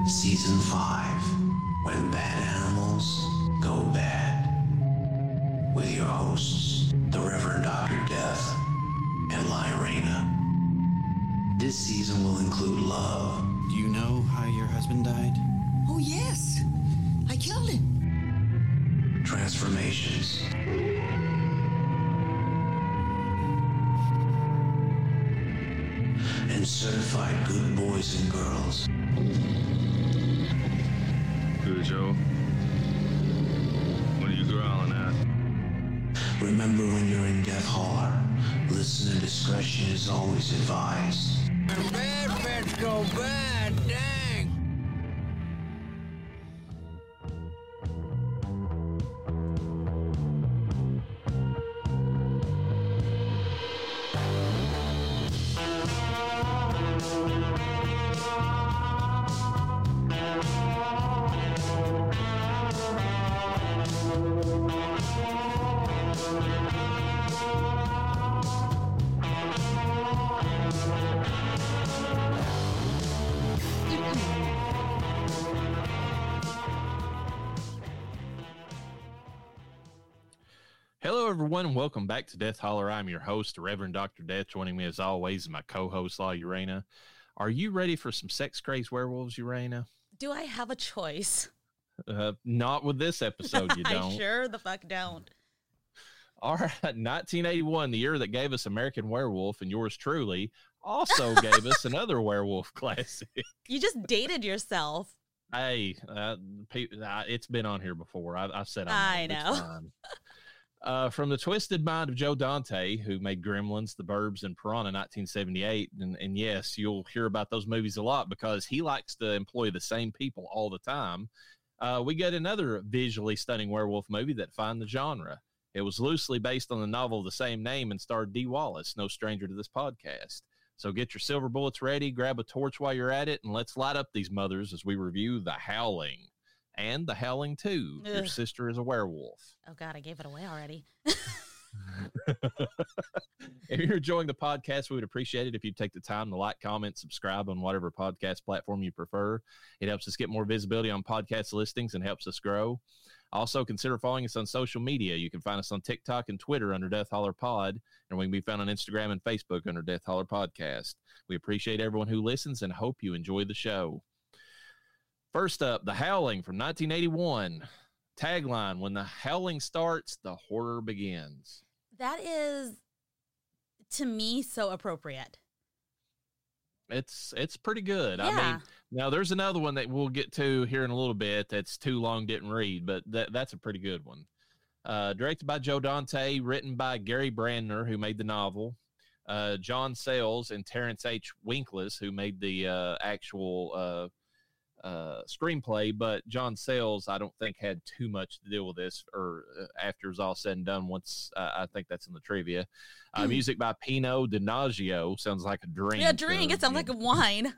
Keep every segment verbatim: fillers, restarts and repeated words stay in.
Season five, When Bad Animals Go Bad. With your hosts, the Reverend Doctor Death and Lyrena. This season will include love. Do you know how your husband died? Oh, yes. I killed him. Transformations. And certified good boys and girls. Good, Joe. What are you growling at? Remember, when you're in Death Holler, listener discretion is always advised. Bad pets go bad, dang. Hello, everyone. Welcome back to Death Holler. I'm your host, Reverend Doctor Death. Joining me, as always, is my co-host, La Urena. Are you ready for some sex-crazed werewolves, Urena? Do I have a choice? Uh, not with this episode, you don't. I sure the fuck don't. All right, nineteen eighty-one, the year that gave us American Werewolf, and yours truly also gave us another werewolf classic. You just dated yourself. Hey, uh, pe- uh, it's been on here before. I, I've said I I'm know. Uh, from the twisted mind of Joe Dante, who made Gremlins, The Burbs, and Piranha in nineteen seventy-eight. And, and yes, you'll hear about those movies a lot because he likes to employ the same people all the time. Uh, we get another visually stunning werewolf movie that defined the genre. It was loosely based on the novel of the same name and starred Dee Wallace, no stranger to this podcast. So get your silver bullets ready, grab a torch while you're at it, and let's light up these mothers as we review The Howling. And The Howling two. Ugh. Your sister is a werewolf. Oh, God, I gave it away already. If you're enjoying the podcast, we would appreciate it if you'd take the time to like, comment, subscribe on whatever podcast platform you prefer. It helps us get more visibility on podcast listings and helps us grow. Also, consider following us on social media. You can find us on TikTok and Twitter under Death Holler Pod, and we can be found on Instagram and Facebook under Death Holler Podcast. We appreciate everyone who listens and hope you enjoy the show. First up, The Howling from nineteen eighty-one. Tagline, when the howling starts, the horror begins. That is, to me, so appropriate. It's it's pretty good. Yeah. I mean, now there's another one that we'll get to here in a little bit that's too long, didn't read, but that that's a pretty good one. Uh, directed by Joe Dante, written by Gary Brandner, who made the novel, uh, John Sayles and Terrence H. Winkless, who made the uh, actual uh Uh, screenplay, but John Sayles, I don't think, had too much to deal with this, or uh, after it's all said and done. Once uh, I think that's in the trivia. Uh, mm. Music by Pino Donaggio. Sounds like a drink. Yeah, drink. Or, it sounds like a wine.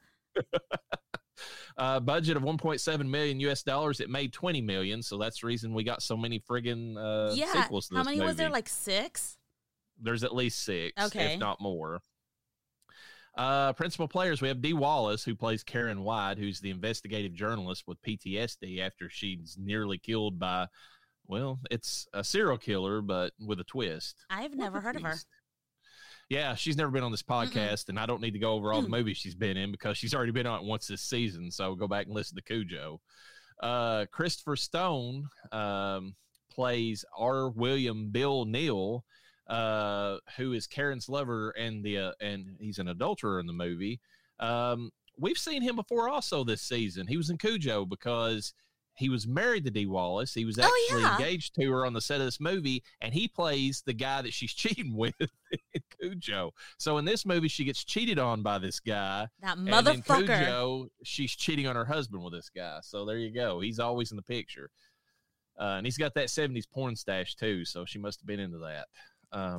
uh, budget of one point seven million U S dollars. It made twenty million, so that's the reason we got so many friggin' uh, yeah. sequels to this How many movie. was there? Like six? There's at least six, okay, if not more. Uh, principal players, we have Dee Wallace, who plays Karen White, who's the investigative journalist with P T S D after she's nearly killed by, well, it's a serial killer, but with a twist. I've never heard of her. Yeah, she's never been on this podcast, Mm-mm. and I don't need to go over all the movies she's been in because she's already been on it once this season, so go back and listen to Cujo. Uh, Christopher Stone um, plays R. William Bill Neal, uh who is Karen's lover, and the uh, and he's an adulterer in the movie. Um we've seen him before also this season. He was in Cujo because he was married to Dee Wallace. He was actually oh, yeah. engaged to her on the set of this movie, and he plays the guy that she's cheating with in Cujo. So in this movie, she gets cheated on by this guy. That motherfucker. And in Cujo, she's cheating on her husband with this guy. So there you go. He's always in the picture. Uh, and he's got that seventies porn stash too, so she must have been into that. Um,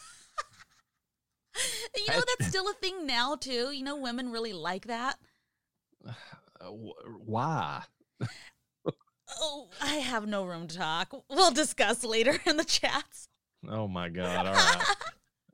you know, that's still a thing now, too. You know, women really like that. Uh, why? Oh, I have no room to talk. We'll discuss later in the chats. Oh, my God. All right.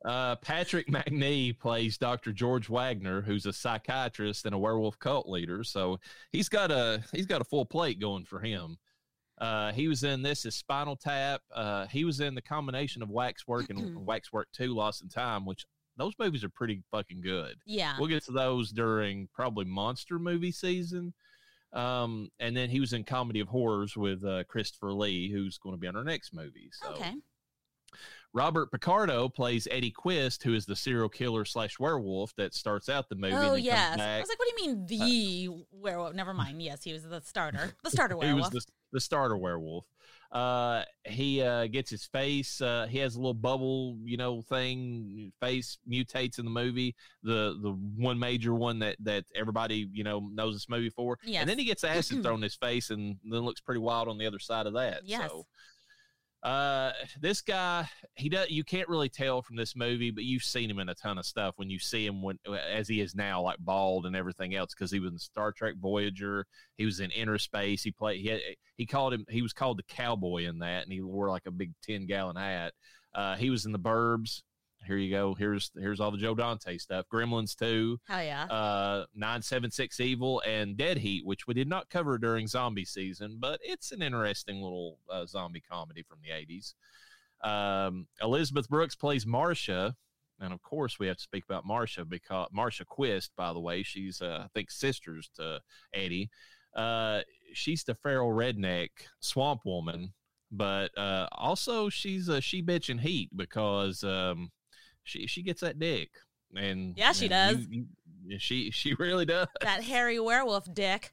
Uh, Patrick McNee plays Doctor George Wagner, who's a psychiatrist and a werewolf cult leader. So he's got a he's got a full plate going for him. Uh, he was in This Is Spinal Tap. Uh, he was in the combination of Waxwork and Waxwork two, Lost in Time, which those movies are pretty fucking good. Yeah. We'll get to those during probably monster movie season. Um, and then he was in Comedy of Horrors with uh, Christopher Lee, who's going to be on our next movie. So. Okay. Robert Picardo plays Eddie Quist, who is the serial killer slash werewolf that starts out the movie. Oh, and yes. comes back. I was like, what do you mean the uh, werewolf? Never mind. Yes, he was the starter. The starter He werewolf. was the, the starter werewolf. Uh, he uh, gets his face. Uh, he has a little bubble, you know, thing. Face mutates in the movie. The the one major one that that everybody you know knows this movie for. Yes. And then he gets acid thrown in his face, and then looks pretty wild on the other side of that. Yes. So, uh, this guy, he does. You can't really tell from this movie, but you've seen him in a ton of stuff. When you see him when as he is now, like bald and everything else, because he was in Star Trek Voyager. He was in Inner Space. He played. He had, he called him. He was called the cowboy in that, and he wore like a big ten gallon hat. Uh, he was in The Burbs. Here you go. Here's here's all the Joe Dante stuff. Gremlins two. Hell yeah. Uh, nine seven six Evil and Dead Heat, which we did not cover during zombie season, but it's an interesting little uh, zombie comedy from the eighties. Um, Elizabeth Brooks plays Marcia, and of course we have to speak about Marcia because Marcia Quist, by the way, she's uh, I think sisters to Eddie. Uh, she's the feral redneck swamp woman, but uh, also she's a she bitch in Heat because um, she she gets that dick, and Yeah, she and does. you- you- she she really does. That hairy werewolf dick.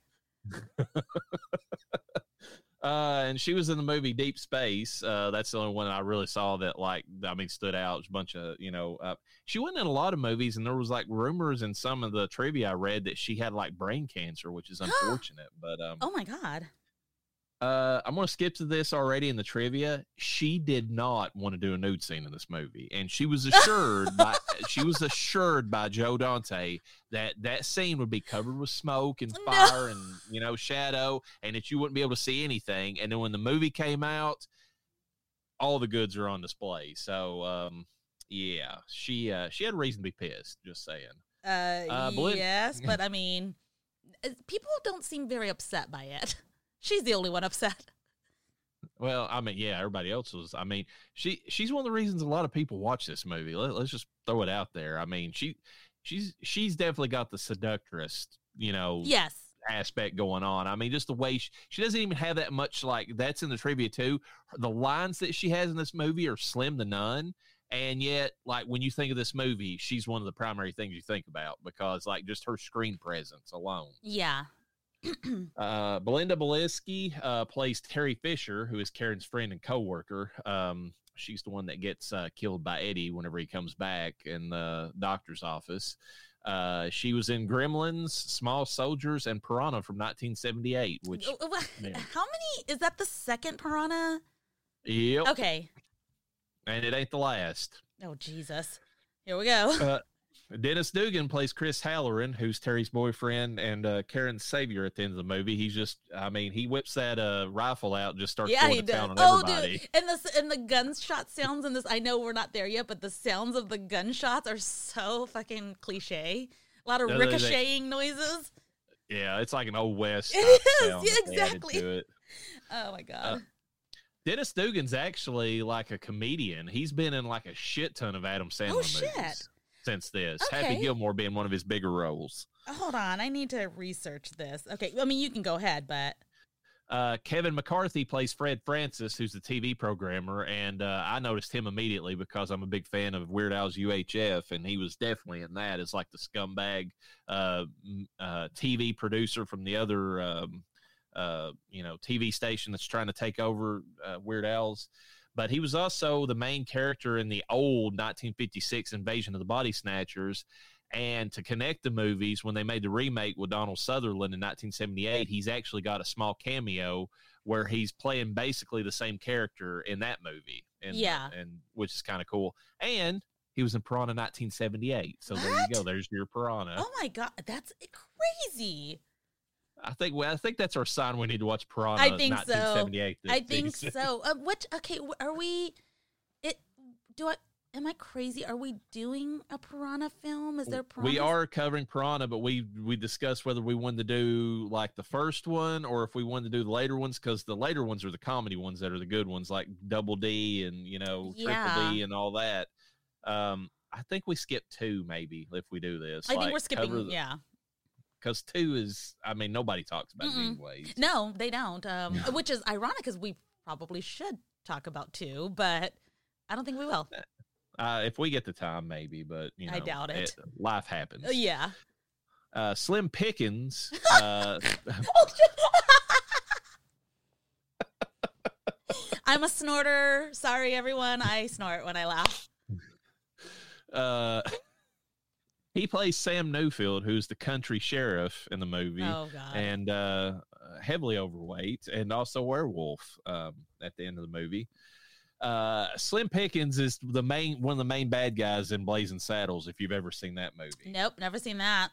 Uh, and she was in the movie Deep Space. Uh, that's the only one I really saw that, like, I mean, stood out. It was a bunch of, you know, uh, she wasn't in a lot of movies, and there was like rumors in some of the trivia I read that she had like brain cancer, which is unfortunate. But um, Oh my God. uh, I'm going to skip to this already in the trivia. She did not want to do a nude scene in this movie, and she was assured by she was assured by Joe Dante that that scene would be covered with smoke and No. fire and you know shadow, and that you wouldn't be able to see anything. And then when the movie came out, all the goods are on display. So um, yeah, she uh, she had reason to be pissed. Just saying. Uh, Uh, Belinda- yes, but I mean, uh, people don't seem very upset by it. She's the only one upset. Well, I mean, yeah, everybody else was. I mean, she she's one of the reasons a lot of people watch this movie. Let, let's just throw it out there. I mean, she she's she's definitely got the seductress, you know, Yes. aspect going on. I mean, just the way she, she doesn't even have that much. Like that's in the trivia too. The lines that she has in this movie are slim to none. And yet, like when you think of this movie, she's one of the primary things you think about because, like, just her screen presence alone. Yeah. Uh, Belinda Belisky uh, plays Terry Fisher, who is Karen's friend and coworker. Um, she's the one that gets uh, killed by Eddie whenever he comes back in the doctor's office. Uh, she was in Gremlins, Small Soldiers, and Piranha from nineteen seventy-eight. Which, Oh, wha- man. How many? Is that the second Piranha? yep, Okay. and it ain't the last. Oh, Jesus. Here we go. Uh, Dennis Dugan plays Chris Halloran, who's Terry's boyfriend and uh, Karen's savior at the end of the movie. He's just, I mean, he whips that uh, rifle out and just starts Yeah, going he to does. town on Oh, everybody. dude. And the, and the gunshot sounds in this, I know we're not there yet, but the sounds of the gunshots are so fucking cliche. A lot of No, they- they- ricocheting noises. Yeah, it's like an old west. It type is, sound yeah, that they added exactly. to it. Oh, my God. Uh, Dennis Dugan's actually like a comedian. He's been in like a shit ton of Adam Sandler Oh, shit. movies since this. Okay. Happy Gilmore being one of his bigger roles. Hold on. I need to research this. Okay. I mean, you can go ahead, but. Uh, Kevin McCarthy plays Fred Francis, who's the T V programmer, and uh, I noticed him immediately because I'm a big fan of Weird Al's U H F, and he was definitely in that as like the scumbag uh, m- uh, T V producer from the other, um, uh, you know, T V station that's trying to take over uh, Weird Al's. But he was also the main character in the old nineteen fifty-six Invasion of the Body Snatchers. And to connect the movies, when they made the remake with Donald Sutherland in nineteen seventy-eight, he's actually got a small cameo where he's playing basically the same character in that movie. And, Yeah. and which is kind of cool. And he was in Piranha nineteen seventy-eight. So there you What? go. There's your Piranha. Oh, my God. That's crazy. I think well, I think that's our sign we need to watch Piranha I think so. nineteen seventy-eight this I think season. so. Uh, what? Okay. wh- Are we? It. Do I? am I crazy? Are we doing a Piranha film? Is there Piranha? We are covering Piranha, but we we discussed whether we wanted to do like the first one or if we wanted to do the later ones, because the later ones are the comedy ones that are the good ones, like Double D and, you know, Yeah. Triple D and all that. Um, I think we skip two maybe if we do this. I like, think we're skipping. cover the- Yeah. Because two is, I mean, nobody talks about it Mm-mm. anyways. No, they don't. Um, which is ironic because we probably should talk about two, but I don't think we will. Uh, if we get the time, maybe, but you know, I doubt it. life happens. Uh, yeah. Uh, Slim Pickens. Uh, I'm a snorter. Sorry, everyone. I snort when I laugh. uh, he plays Sam Newfield, who's the country sheriff in the movie, Oh, God. and uh, heavily overweight, and also werewolf um, at the end of the movie. Uh, Slim Pickens is the main one of the main bad guys in Blazing Saddles. If you've ever seen that movie, Nope, never seen that.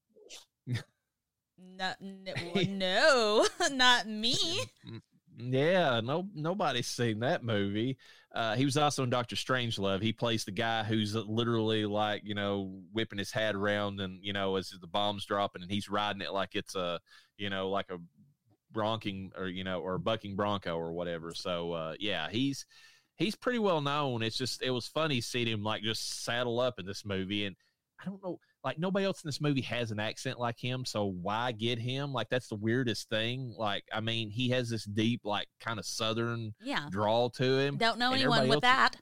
no, no, no, not me. yeah, no, nobody's seen that movie. Uh, he was also in Doctor Strangelove. He plays the guy who's literally like, you know, whipping his hat around and, you know, as the bomb's dropping and he's riding it like it's a, you know, like a bronking or, you know, or bucking bronco or whatever. So, uh, yeah, he's, he's pretty well known. It's just, it was funny seeing him like just saddle up in this movie. And I don't know, like nobody else in this movie has an accent like him. So why get him? Like, that's the weirdest thing. Like, I mean, he has this deep, like kind of Southern Yeah. drawl to him. Don't know and anyone everybody with else-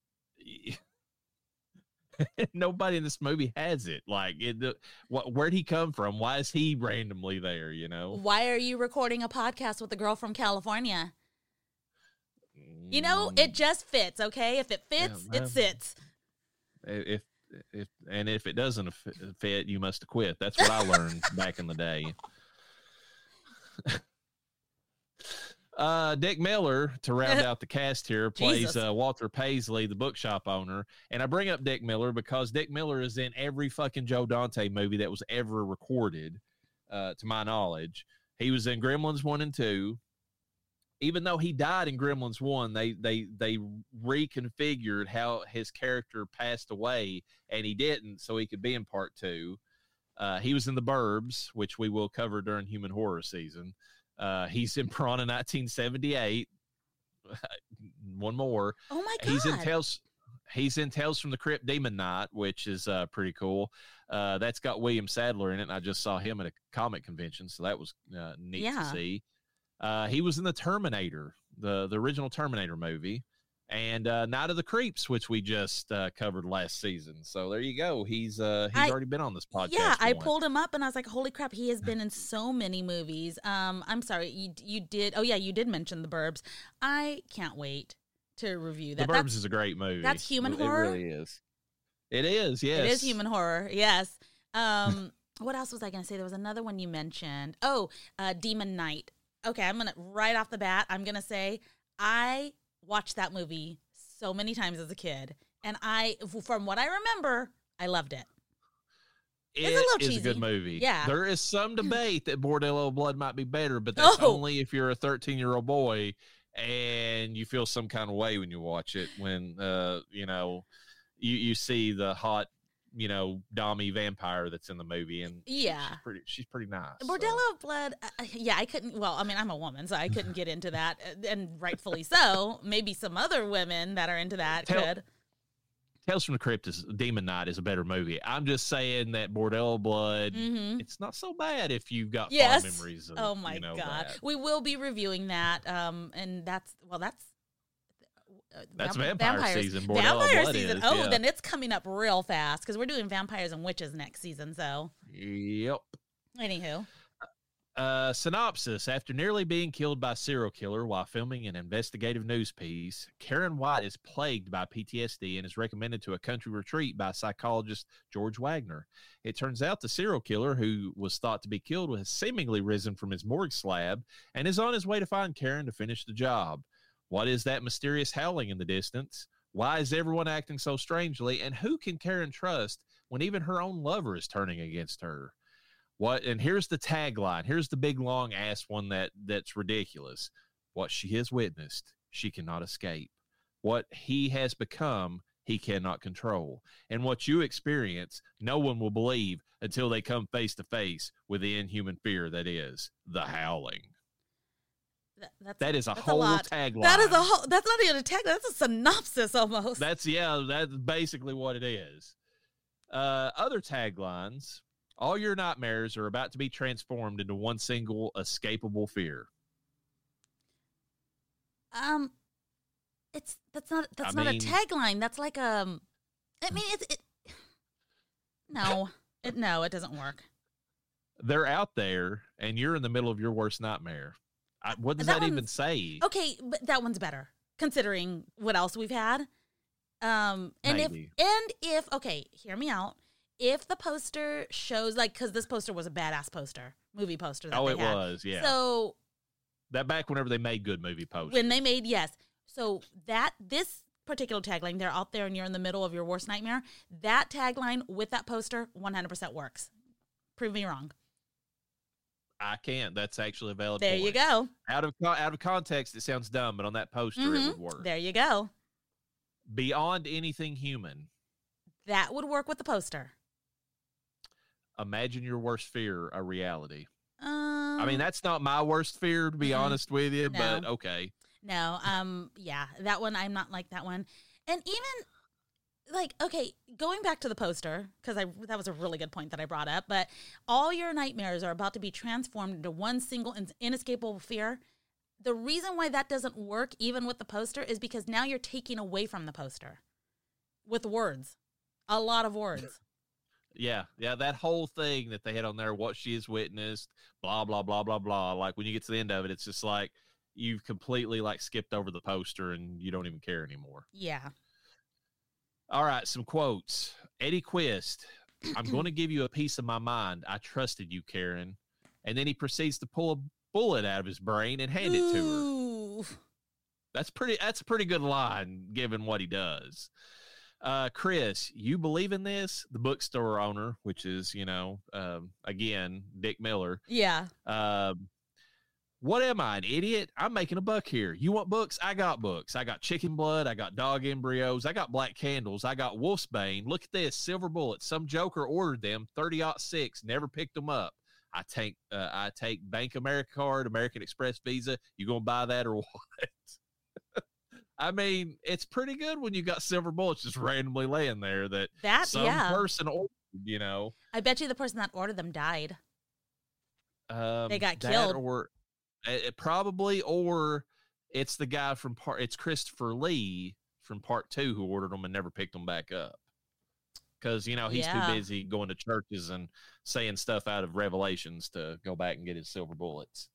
that. Nobody in this movie has it. Like, it, the, what, where'd he come from? Why is he randomly there? You know, Why are you recording a podcast with a girl from California? You know, it just fits, okay? If it fits, Yeah, it well. sits. if if and if it doesn't fit, you must quit. That's what I learned back in the day. Uh, Dick Miller, to round out the cast here, plays Jesus. uh, Walter Paisley, the bookshop owner. And I bring up Dick Miller because Dick Miller is in every fucking Joe Dante movie that was ever recorded, uh, to my knowledge. He was in Gremlins one and two. Even though he died in Gremlins one, they they they reconfigured how his character passed away, and he didn't, so he could be in part two. Uh, he was in The Burbs, which we will cover during Human Horror season. Uh, he's in Piranha nineteen seventy-eight. One more. Oh my God. He's in Tales. He's in Tales from the Crypt Demon Knight, which is uh, pretty cool. Uh, that's got William Sadler in it, and I just saw him at a comic convention, so that was uh, neat Yeah. to see. Uh, he was in the Terminator, the the original Terminator movie, and uh, Night of the Creeps, which we just uh, covered last season. So there you go. He's uh, he's I- already been on this podcast. Yeah, I once. pulled him up and I was like, "Holy crap, he has been in so many movies." Um, I'm sorry, you you did. Oh yeah, you did mention The Burbs. I can't wait to review The that. Burbs That's, is a great movie. that's human it, horror? It really is. It is. Yes, It is human horror. Yes. Um, what else was I going to say? There was another one you mentioned. Oh, uh, Demon Knight. Okay, I'm gonna right off the bat. I'm gonna say I watched that movie so many times as a kid, and I, from what I remember, I loved it. It It's a little is cheesy. a good movie. Yeah. There is some debate that Bordello Blood might be better, but that's Oh. only if you're a thirteen-year-old boy and you feel some kind of way when you watch it. When uh, you know, you you see the hot, you know, Dommy vampire that's in the movie, and she- Yeah. she's pretty. She's pretty nice. so. Bordello of Blood, uh, yeah, I couldn't. Well, I mean, I'm a woman, so I couldn't get into that, uh, and rightfully so. Maybe some other women that are into that Tell- could. Tales from the Crypt is Demon Knight is a better movie. I'm just saying that Bordello Blood, Mhm. it's not so bad if you've got Yes. fond memories. Of, Oh my you know, God, that. we will be reviewing that. Um, and that's well, that's. Uh, That's vamp- vampire vampires. season, Bordello Vampire Blood season. is, oh, yeah. then it's coming up real fast because we're doing vampires and witches next season. So, Yep. anywho, Uh, synopsis. After nearly being killed by a serial killer while filming an investigative news piece, Karen White is plagued by P T S D and is recommended to a country retreat by psychologist George Wagner. It turns out the serial killer, who was thought to be killed, has seemingly risen from his morgue slab and is on his way to find Karen to finish the job. What is that mysterious howling in the distance? Why is everyone acting so strangely? And who can Karen trust when even her own lover is turning against her? What, and here's the tagline. Here's the big long ass one that that's ridiculous. What she has witnessed, she cannot escape. What he has become, he he cannot control. And what you experience, no one will believe until they come face to face with the inhuman fear that is the howling. That, that's, That is a that's whole a lot. tagline. That is a whole. That's not even a tagline. That's a synopsis almost. That's, yeah, that's basically what it is. Uh, other taglines: all your nightmares are about to be transformed into one single escapable fear. Um, it's that's not that's I not mean- a tagline. That's like um, I mean it's it. No, it no, it doesn't work. They're out there, and you're in the middle of your worst nightmare. I, what does That that, even one's- say? Okay, but that one's better considering what else we've had. Um, and Maybe. if and if okay, hear me out. If the poster shows like because this poster was a badass poster, movie poster. That Oh, they it had. was, yeah. So That back whenever they made good movie posters. when they made yes, so that this particular tagline, they're out there and you're in the middle of your worst nightmare. That tagline with that poster, one hundred percent works. Prove me wrong. I can't. That's actually a valid There point. you go. Out of co- out of context, it sounds dumb, but on that poster, Mhm. it would work. There you go. Beyond anything human, That would work with the poster. imagine your worst fear a reality. Um, I mean, that's not my worst fear, to be Mhm. honest with you, No. but okay. No, um, yeah, that one, I'm not like that one. And even, like, okay, going back to the poster, because I that was a really good point that I brought up, but all your nightmares are about to be transformed into one single in- inescapable fear. The reason why that doesn't work, even with the poster, is because now you're taking away from the poster with words. A lot of words. Yeah, yeah, that whole thing that they had on there, what she has witnessed, blah, blah, blah, blah, blah. Like, when you get to the end of it, it's just like you've completely, like, skipped over the poster and you don't even care anymore. Yeah. All right, some quotes. Eddie Quist, I'm going to give you a piece of my mind. I trusted you, Karen. And then he proceeds to pull a bullet out of his brain and hand it to her. Ooh. That's pretty. That's a pretty good line, given what he does. Uh, Chris, you believe in this? The bookstore owner, which is, you know, um, again, Dick Miller. Yeah. Um, what am I, an idiot? I'm making a buck here. You want books? I got books. I got chicken blood. I got dog embryos. I got black candles. I got wolfsbane. Look at this, silver bullets. Some joker ordered them, thirty aught six, never picked them up. I take, uh, I take Bank America card, American Express Visa. You gonna buy that or what? I mean, it's pretty good when you got silver bullets just randomly laying there that That, some yeah. person ordered, you know. I bet you the person that ordered them died. Um, They got that killed. or it, it probably, or it's the guy from part. It's Christopher Lee from part two who ordered them and never picked them back up because you know he's Yeah. too busy going to churches and saying stuff out of Revelations to go back and get his silver bullets.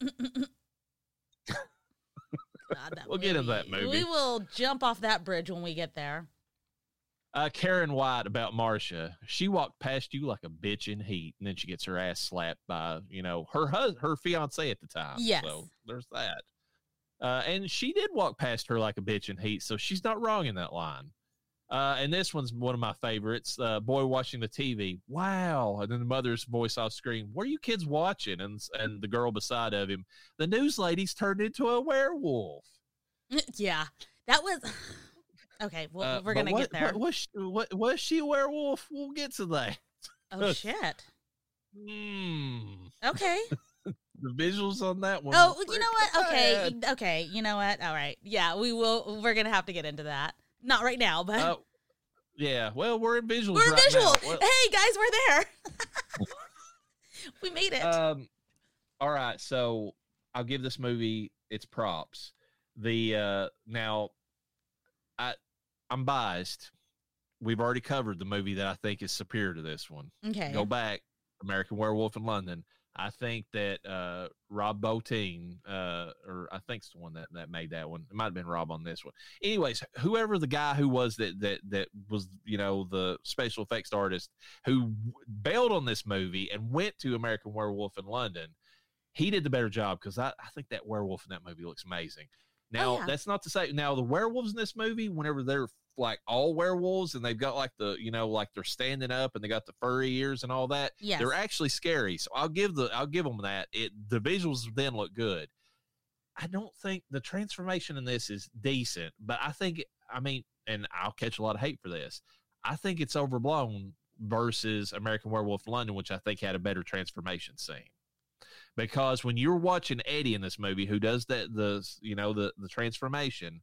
God, that We'll get into that movie. We will jump off that bridge when we get there. Uh, Karen White about Marsha. She walked past you like a bitch in heat, and then she gets her ass slapped by, you know, her hus- her fiance at the time. Yes. So there's that. Uh, and she did walk past her like a bitch in heat, so she's not wrong in that line. Uh, and this one's one of my favorites. Uh, boy watching the T V. Wow. And then the mother's voice off screen. What are you kids watching? And and the girl beside of him. The news lady's turned into a werewolf. Yeah, that was okay. Well, Uh, we're but gonna what, get there. What, was, she, what, was she a werewolf? We'll get to that. Oh shit. Mm. Okay. The visuals on that one. Oh, were you know pretty what? Okay, bad. okay. You know what? All right. Yeah, we will. We're gonna have to get into that. Not right now, but Uh, yeah. Well, we're in visuals. we're right visual. now. Well, Hey guys, we're there. We made it. Um. All right. So I'll give this movie its props. The uh now, I I'm biased. We've already covered the movie that I think is superior to this one. okay. Go back, American Werewolf in London. I think that uh, Rob Bottin, uh, or I think it's the one that, that made that one. It might have been Rob on this one. Anyways, whoever the guy who was that that that was, you know, the special effects artist who bailed on this movie and went to American Werewolf in London, he did the better job because I, I think that werewolf in that movie looks amazing. Now, Oh, yeah. that's not to say now the werewolves in this movie, whenever they're like all werewolves and they've got like the, you know, like they're standing up and they got the furry ears and all that. Yes. They're actually scary. So I'll give the, I'll give them that. It, the visuals then look good. I don't think the transformation in this is decent, but I think I mean, and I'll catch a lot of hate for this. I think it's overblown versus American Werewolf in London, which I think had a better transformation scene. Because when you're watching Eddie in this movie, who does that, the you know the the transformation,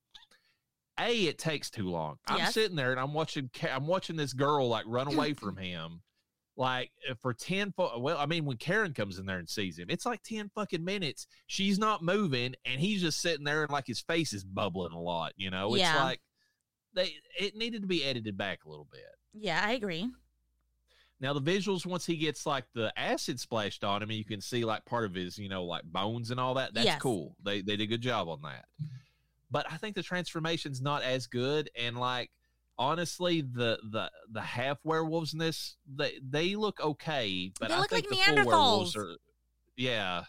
a it takes too long. I'm Yes. sitting there and I'm watching I'm watching this girl like run away from him, like for ten. Well, I mean, when Karen comes in there and sees him, it's like ten fucking minutes. She's not moving, and he's just sitting there and like his face is bubbling a lot. You know, it's Yeah. like they it needed to be edited back a little bit. Yeah, I agree. Now the visuals, once he gets like the acid splashed on him, and you can see like part of his, you know, like bones and all that. That's Yes. cool. They they did a good job on that. But I think the transformation's not as good. And like honestly, the the the half werewolves in this, they they look okay. But They I look think like the full werewolves Neanderthals. are. Yeah,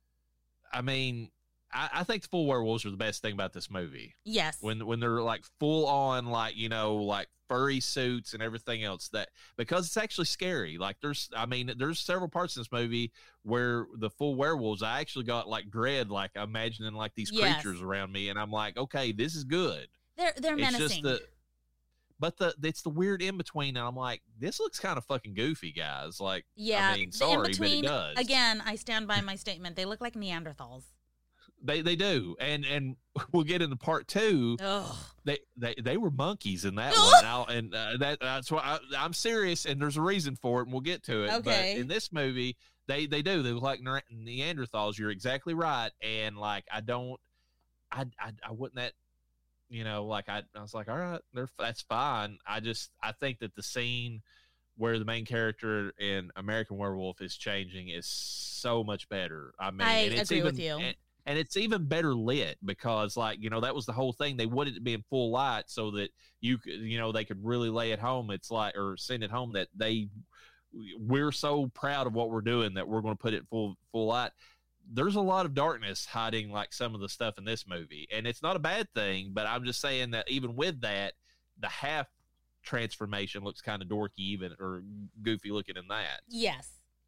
I mean, I, I think the full werewolves are the best thing about this movie. Yes. When when they're like full on, like, you know, like furry suits and everything else, that because it's actually scary. Like there's I mean there's several parts in this movie where the full werewolves, I actually got like dread, like imagining like these Yes. creatures around me, and I'm like, okay, this is good. they're they're It's menacing. just the but the it's the weird in between, and I'm like, this looks kind of fucking goofy, guys. Like, yeah, I mean, the sorry, but in-between, it does. Again, I stand by my statement. They look like Neanderthals. They they do, and and we'll get into part two. Ugh. They, they they were monkeys in that Ugh. one, now, and uh, that that's why I, I'm serious, and there's a reason for it, and we'll get to it. Okay. But in this movie, they they do they look like Ne- Neanderthals. You're exactly right, and like I don't, I I, I wouldn't that, you know, like I I was like, all right, they're that's fine. I just I think that the scene where the main character in American Werewolf is changing is so much better. I mean, I and it's agree even, with you. And, and it's even better lit because, like, you know, that was the whole thing. They wanted it to be in full light so that you could, you know, they could really lay it home. It's like, or send it home that they, we're so proud of what we're doing that we're going to put it full, full light. There's a lot of darkness hiding like some of the stuff in this movie, and it's not a bad thing, but I'm just saying that even with that, the half transformation looks kind of dorky, even, or goofy looking in that. Yes.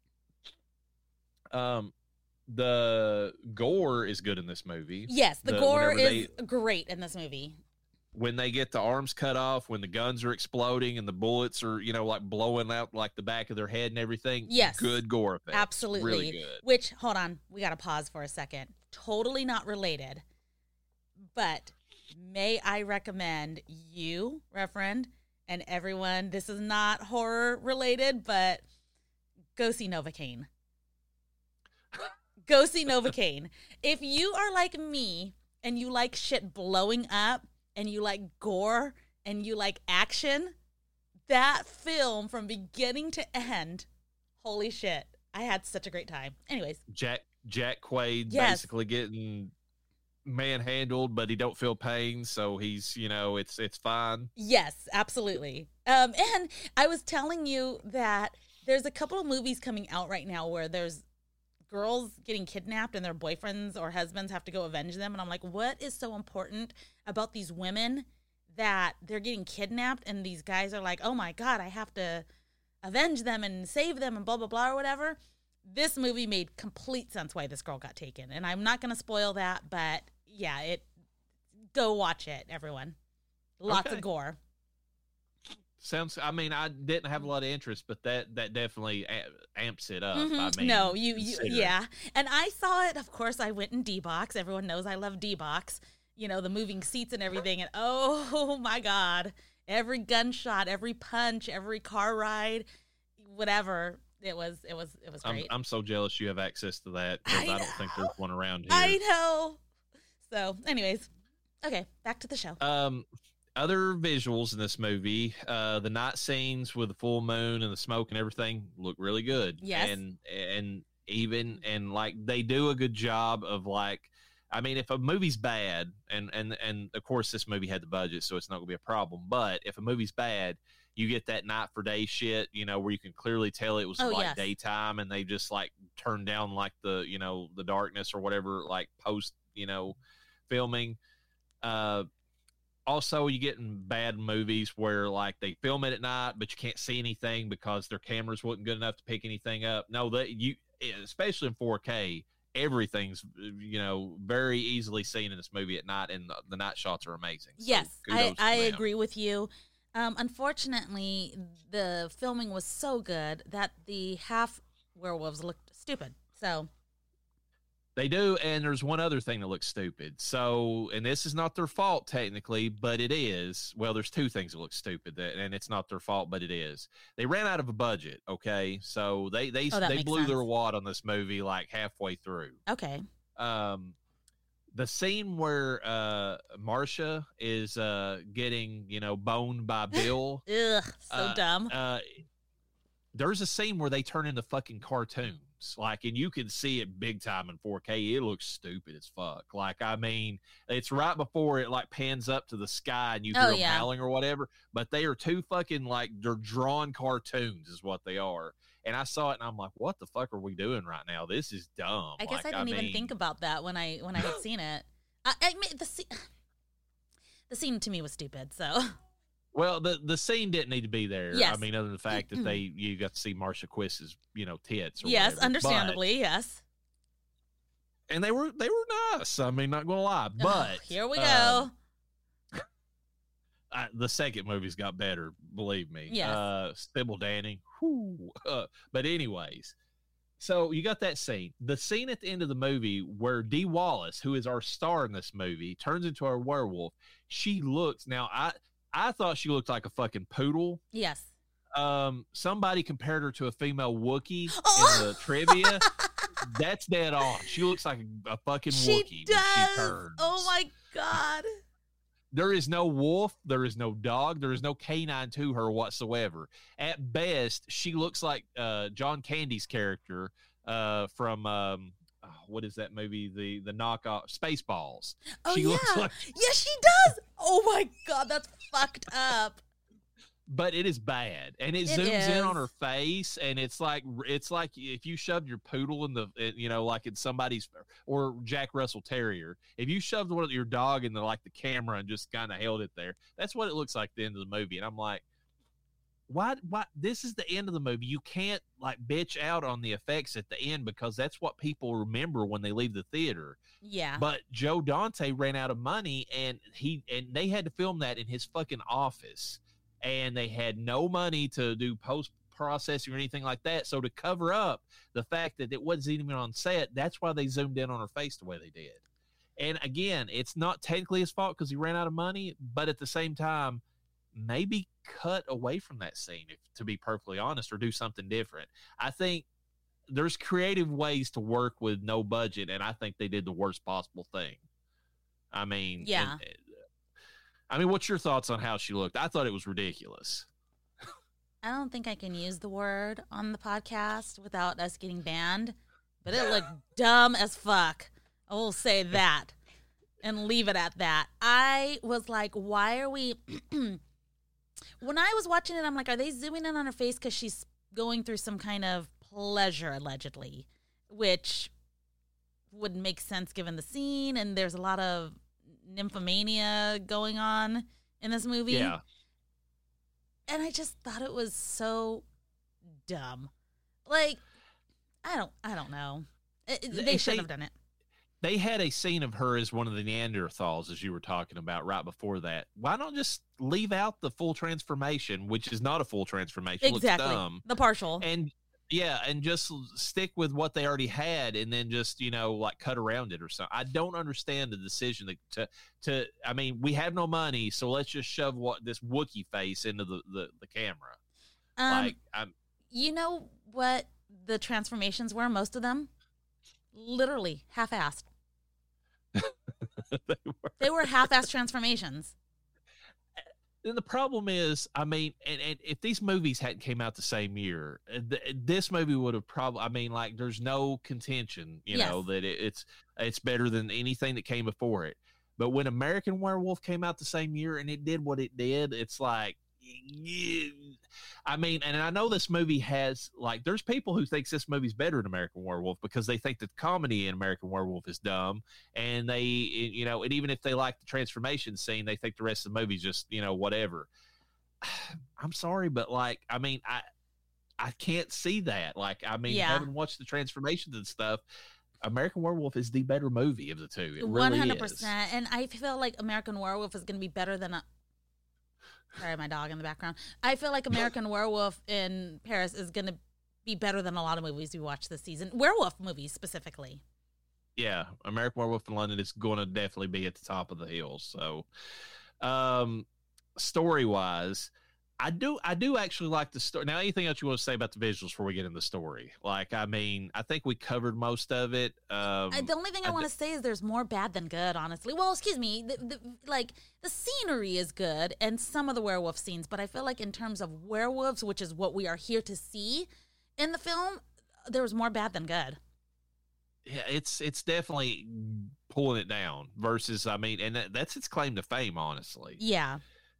Um, the gore is good in this movie. Yes, the, The- gore whenever is great in this movie. When they get the arms cut off, when the guns are exploding and the bullets are, you know, like blowing out like the back of their head and everything. Yes. Good gore effect. Absolutely. Really good. Which, hold on, we got to pause for a second. Totally not related. But may I recommend you, Reverend, and everyone, this is not horror related, but go see Novocaine. Go see Novocaine. If you are like me and you like shit blowing up and you like gore and you like action, that film from beginning to end, holy shit. I had such a great time. Anyways. Jack Jack Quaid Yes. basically getting manhandled, but he don't feel pain, so he's, you know, it's it's fine. Yes, absolutely. Um, and I was telling you that there's a couple of movies coming out right now where there's girls getting kidnapped and their boyfriends or husbands have to go avenge them. And I'm like, what is so important about these women that they're getting kidnapped and these guys are like, oh my God, I have to avenge them and save them and blah, blah, blah, or whatever. This movie made complete sense why this girl got taken. And I'm not going to spoil that, but yeah, it go watch it, everyone. Lots Okay. of gore. Sounds. I mean, I didn't have a lot of interest, but that that definitely a- amps it up. I Mhm. mean, no, you, you considering. yeah. And I saw it, of course, I went in D-Box. Everyone knows I love D-Box. You know, the moving seats and everything. And oh my God, every gunshot, every punch, every car ride, whatever. It was, it was, it was I'm great. I'm so jealous you have access to that because I I, don't think know. there's one around here. I know. So, anyways, okay, back to the show. Um, other visuals in this movie, uh, the night scenes with the full moon and the smoke and everything look really good. Yes. and and even and like they do a good job of like, I mean, if a movie's bad, and and and of course this movie had the budget, so it's not gonna be a problem. But if a movie's bad, you get that night for day shit, you know, where you can clearly tell it was Oh, like yes. daytime, and they just like turned down like the, you know, the darkness or whatever, like post, you know, filming. Uh, also, you get in bad movies where like they film it at night, but you can't see anything because their cameras wasn't good enough to pick anything up. No, that you, especially in four K, everything's, you know, very easily seen in this movie at night, and the, the night shots are amazing. So Yes, I, kudos to I them. agree with you. Um, unfortunately, the filming was so good that the half werewolves looked stupid. So They do, and there's one other thing that looks stupid. So, and this is not their fault technically, but it is. Well, there's two things that look stupid, that, and it's not their fault, but it is. They ran out of a budget. Okay, so they they Oh, that they makes blew sense. their wad on this movie like halfway through. okay, Um, the scene where uh Marcia is uh getting, you know, boned by Bill. ugh, so Uh, dumb. uh, there's a scene where they turn into fucking cartoons. Like, and you can see it big time in four K. It looks stupid as fuck. Like, I mean, it's right before it like pans up to the sky and you hear Oh, them yeah. howling or whatever. But they are two fucking, like, they're drawn cartoons is what they are. And I saw it and I'm like, what the fuck are we doing right now? This is dumb. I guess Like, I didn't even mean, think about that when I when I had seen it. I, I mean, the scene, the scene to me was stupid. So Well, the the scene didn't need to be there. Yes. I mean, other than the fact that they you got to see Marcia Quist's, you know, tits. Or yes, whatever. But- understandably, yes. and they were they were nice. I mean, not gonna lie, but Ugh, here we um, go. I, the second movie's got better, believe me. Yes. Uh, Sybil Danning. Whew. Uh, but anyways, so you got that scene. The scene at the end of the movie where Dee Wallace, who is our star in this movie, turns into a werewolf. She looks now. I I thought she looked like a fucking poodle. Yes. Um, somebody compared her to a female Wookiee Oh! in the trivia. That's dead on. She looks like a, a fucking She Wookiee when she does. turns. Oh my god. There is no wolf. There is no dog. There is no canine to her whatsoever. At best, she looks like uh, John Candy's character uh, from um, oh, what is that movie? The the knockoff Spaceballs. Oh She yeah. looks like- Yes, she does. Oh my god, that's fucked up. But it is bad, and it, It zooms in on is. her face, and it's like it's like if you shoved your poodle in the, you know, like in somebody's or Jack Russell Terrier. If you shoved one of your dog in the like the camera and just kind of held it there, that's what it looks like at the end of the movie. And I'm like, why? Why? This is the end of the movie. You can't like bitch out on the effects at the end because that's what people remember when they leave the theater. Yeah. But Joe Dante ran out of money, and he and they had to film that in his fucking office. And they had no money to do post processing or anything like that. So to cover up the fact that it wasn't even on set, that's why they zoomed in on her face the way they did. And again, it's not technically his fault because he ran out of money, but at the same time, maybe cut away from that scene, if, to be perfectly honest, or do something different. I think there's creative ways to work with no budget, and I think they did the worst possible thing. I mean, Yeah. and- I mean, what's your thoughts on how she looked? I thought it was ridiculous. I don't think I can use the word on the podcast without us getting banned, but it looked dumb as fuck. I will say that and leave it at that. I was like, why are we... When I was watching it, I'm like, are they zooming in on her face because she's going through some kind of pleasure, allegedly, which would make sense given the scene, and there's a lot of nymphomania going on in this movie. Yeah. And I just thought it was so dumb. Like, I don't, I don't know. It, it- They they say- shouldn't have done it. They had a scene of her as one of the Neanderthals, as you were talking about right before that. Why not just leave out the full transformation, which is not a full transformation? It looks Exactly. dumb. The partial. And yeah, and just stick with what they already had, and then just, you know, like cut around it or something. I don't understand the decision to, to, to I mean, we have no money, so let's just shove what this Wookiee face into the, the, the camera. um, like, I'm, you know what the transformations were? Most of them, literally half-assed. they were. They were half-assed transformations. And the problem is, I mean, and, and if these movies hadn't came out the same year, uh, th- this movie would have probably, I mean, like, there's no contention, you Yes. know, that it, it's it's better than anything that came before it. But when American Werewolf came out the same year and it did what it did, it's like, yeah. I mean, and I know this movie has, like, there's people who think this movie's better than American Werewolf because they think that the comedy in American Werewolf is dumb, and they, you know, and even if they like the transformation scene, they think the rest of the movie's just, you know, whatever. I'm sorry, but like, I mean, I, I can't see that. Like, I mean, Yeah. having watched the transformations and stuff, American Werewolf is the better movie of the two. It One really hundred is. percent. And I feel like American Werewolf is going to be better than a. Sorry, my dog in the background. I feel like American Werewolf in Paris is going to be better than a lot of movies we watched this season. Werewolf movies specifically. Yeah, American Werewolf in London is going to definitely be at the top of the hill. So, um, story wise, I do I do actually like the story. Now, anything else you want to say about the visuals before we get into the story? Like, I mean, I think we covered most of it. Um, Uh, the only thing I, I want d- to say is there's more bad than good, honestly. Well, excuse me. The, the, like, the scenery is good and some of the werewolf scenes, but I feel like in terms of werewolves, which is what we are here to see in the film, there was more bad than good. Yeah, it's it's definitely pulling it down versus, I mean, and that, that's its claim to fame, honestly. Yeah.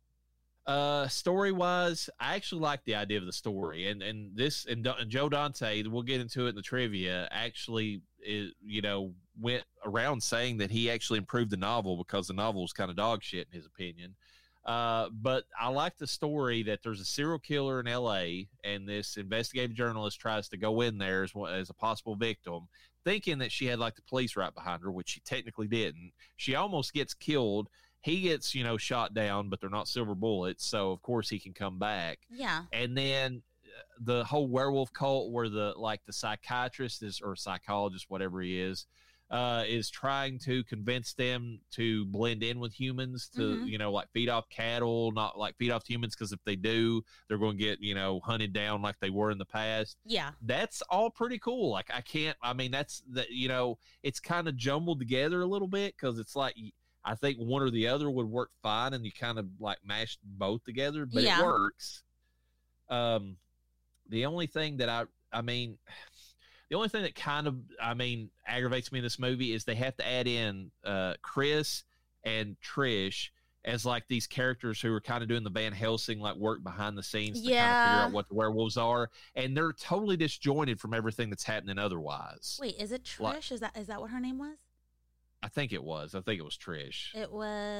Uh, story wise, I actually like the idea of the story, and and this and, and Joe Dante, we'll get into it in the trivia. Actually, is, you know, went around saying that he actually improved the novel because the novel was kind of dog shit in his opinion. Uh, but I like the story that there's a serial killer in L A, and this investigative journalist tries to go in there as one, as a possible victim, thinking that she had like the police right behind her, which she technically didn't. She almost gets killed. He gets, you know, shot down, but they're not silver bullets. So, of course, he can come back. Yeah. And then the whole werewolf cult where the, like, the psychiatrist is, or psychologist, whatever he is, uh, is trying to convince them to blend in with humans, to, Mhm. you know, like feed off cattle, not like feed off humans, because if they do, they're going to get, you know, hunted down like they were in the past. Yeah. That's all pretty cool. Like, I can't, I mean, that's, that you know, it's kind of jumbled together a little bit because it's like, I think one or the other would work fine, and you kind of like mash both together, but Yeah. it works. Um, the only thing that I, I mean, the only thing that kind of, I mean, aggravates me in this movie is they have to add in uh, Chris and Trish as like these characters who are kind of doing the Van Helsing like work behind the scenes to kind of Yeah. figure out what the werewolves are, and they're totally disjointed from everything that's happening otherwise. Wait, is it Trish? Like- is that is that what her name was? I think it was. I think it was Trish. It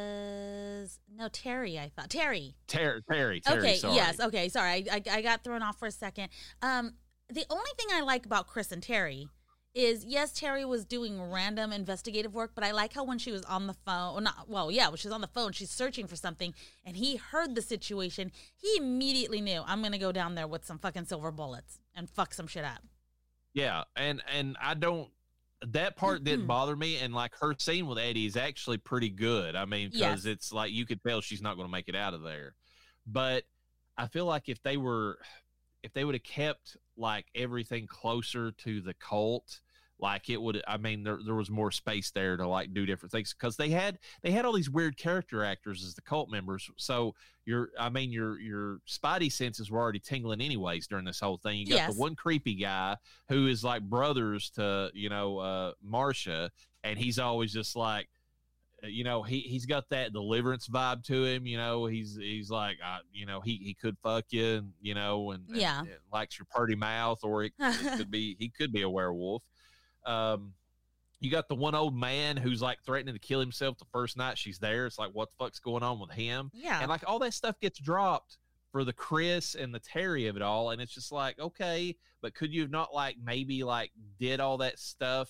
was no Terry. I thought Terry. Terry, Terry, Terry. Okay. sorry. Yes. Okay. Sorry. I, I I got thrown off for a second. Um, the only thing I like about Chris and Terry is yes, Terry was doing random investigative work, but I like how when she was on the phone, well, not well, yeah, when she's on the phone, she's searching for something, and he heard the situation. He immediately knew I'm gonna go down there with some fucking silver bullets and fuck some shit up. Yeah, and and I don't. That part didn't bother me, and like her scene with Eddie is actually pretty good. I mean, because Yes. it's like you could tell she's not going to make it out of there. But I feel like if they were, if they would have kept like everything closer to the cult, like it would. I mean, there there was more space there to like do different things because they had they had all these weird character actors as the cult members. So your, I mean, your your Spidey senses were already tingling anyways during this whole thing. You got Yes. the one creepy guy who is like brothers to, you know, uh, Marcia, and he's always just like, uh, you know, he he's got that Deliverance vibe to him. You know, he's he's like, uh, you know, he he could fuck you, and you know, and, and- Yeah. and likes your pretty mouth, or it, it could be he could be a werewolf. Um, you got the one old man who's like threatening to kill himself the first night she's there. It's like, what the fuck's going on with him? Yeah. And like all that stuff gets dropped for the Chris and the Terry of it all. And it's just like, okay, but could you have not like maybe like did all that stuff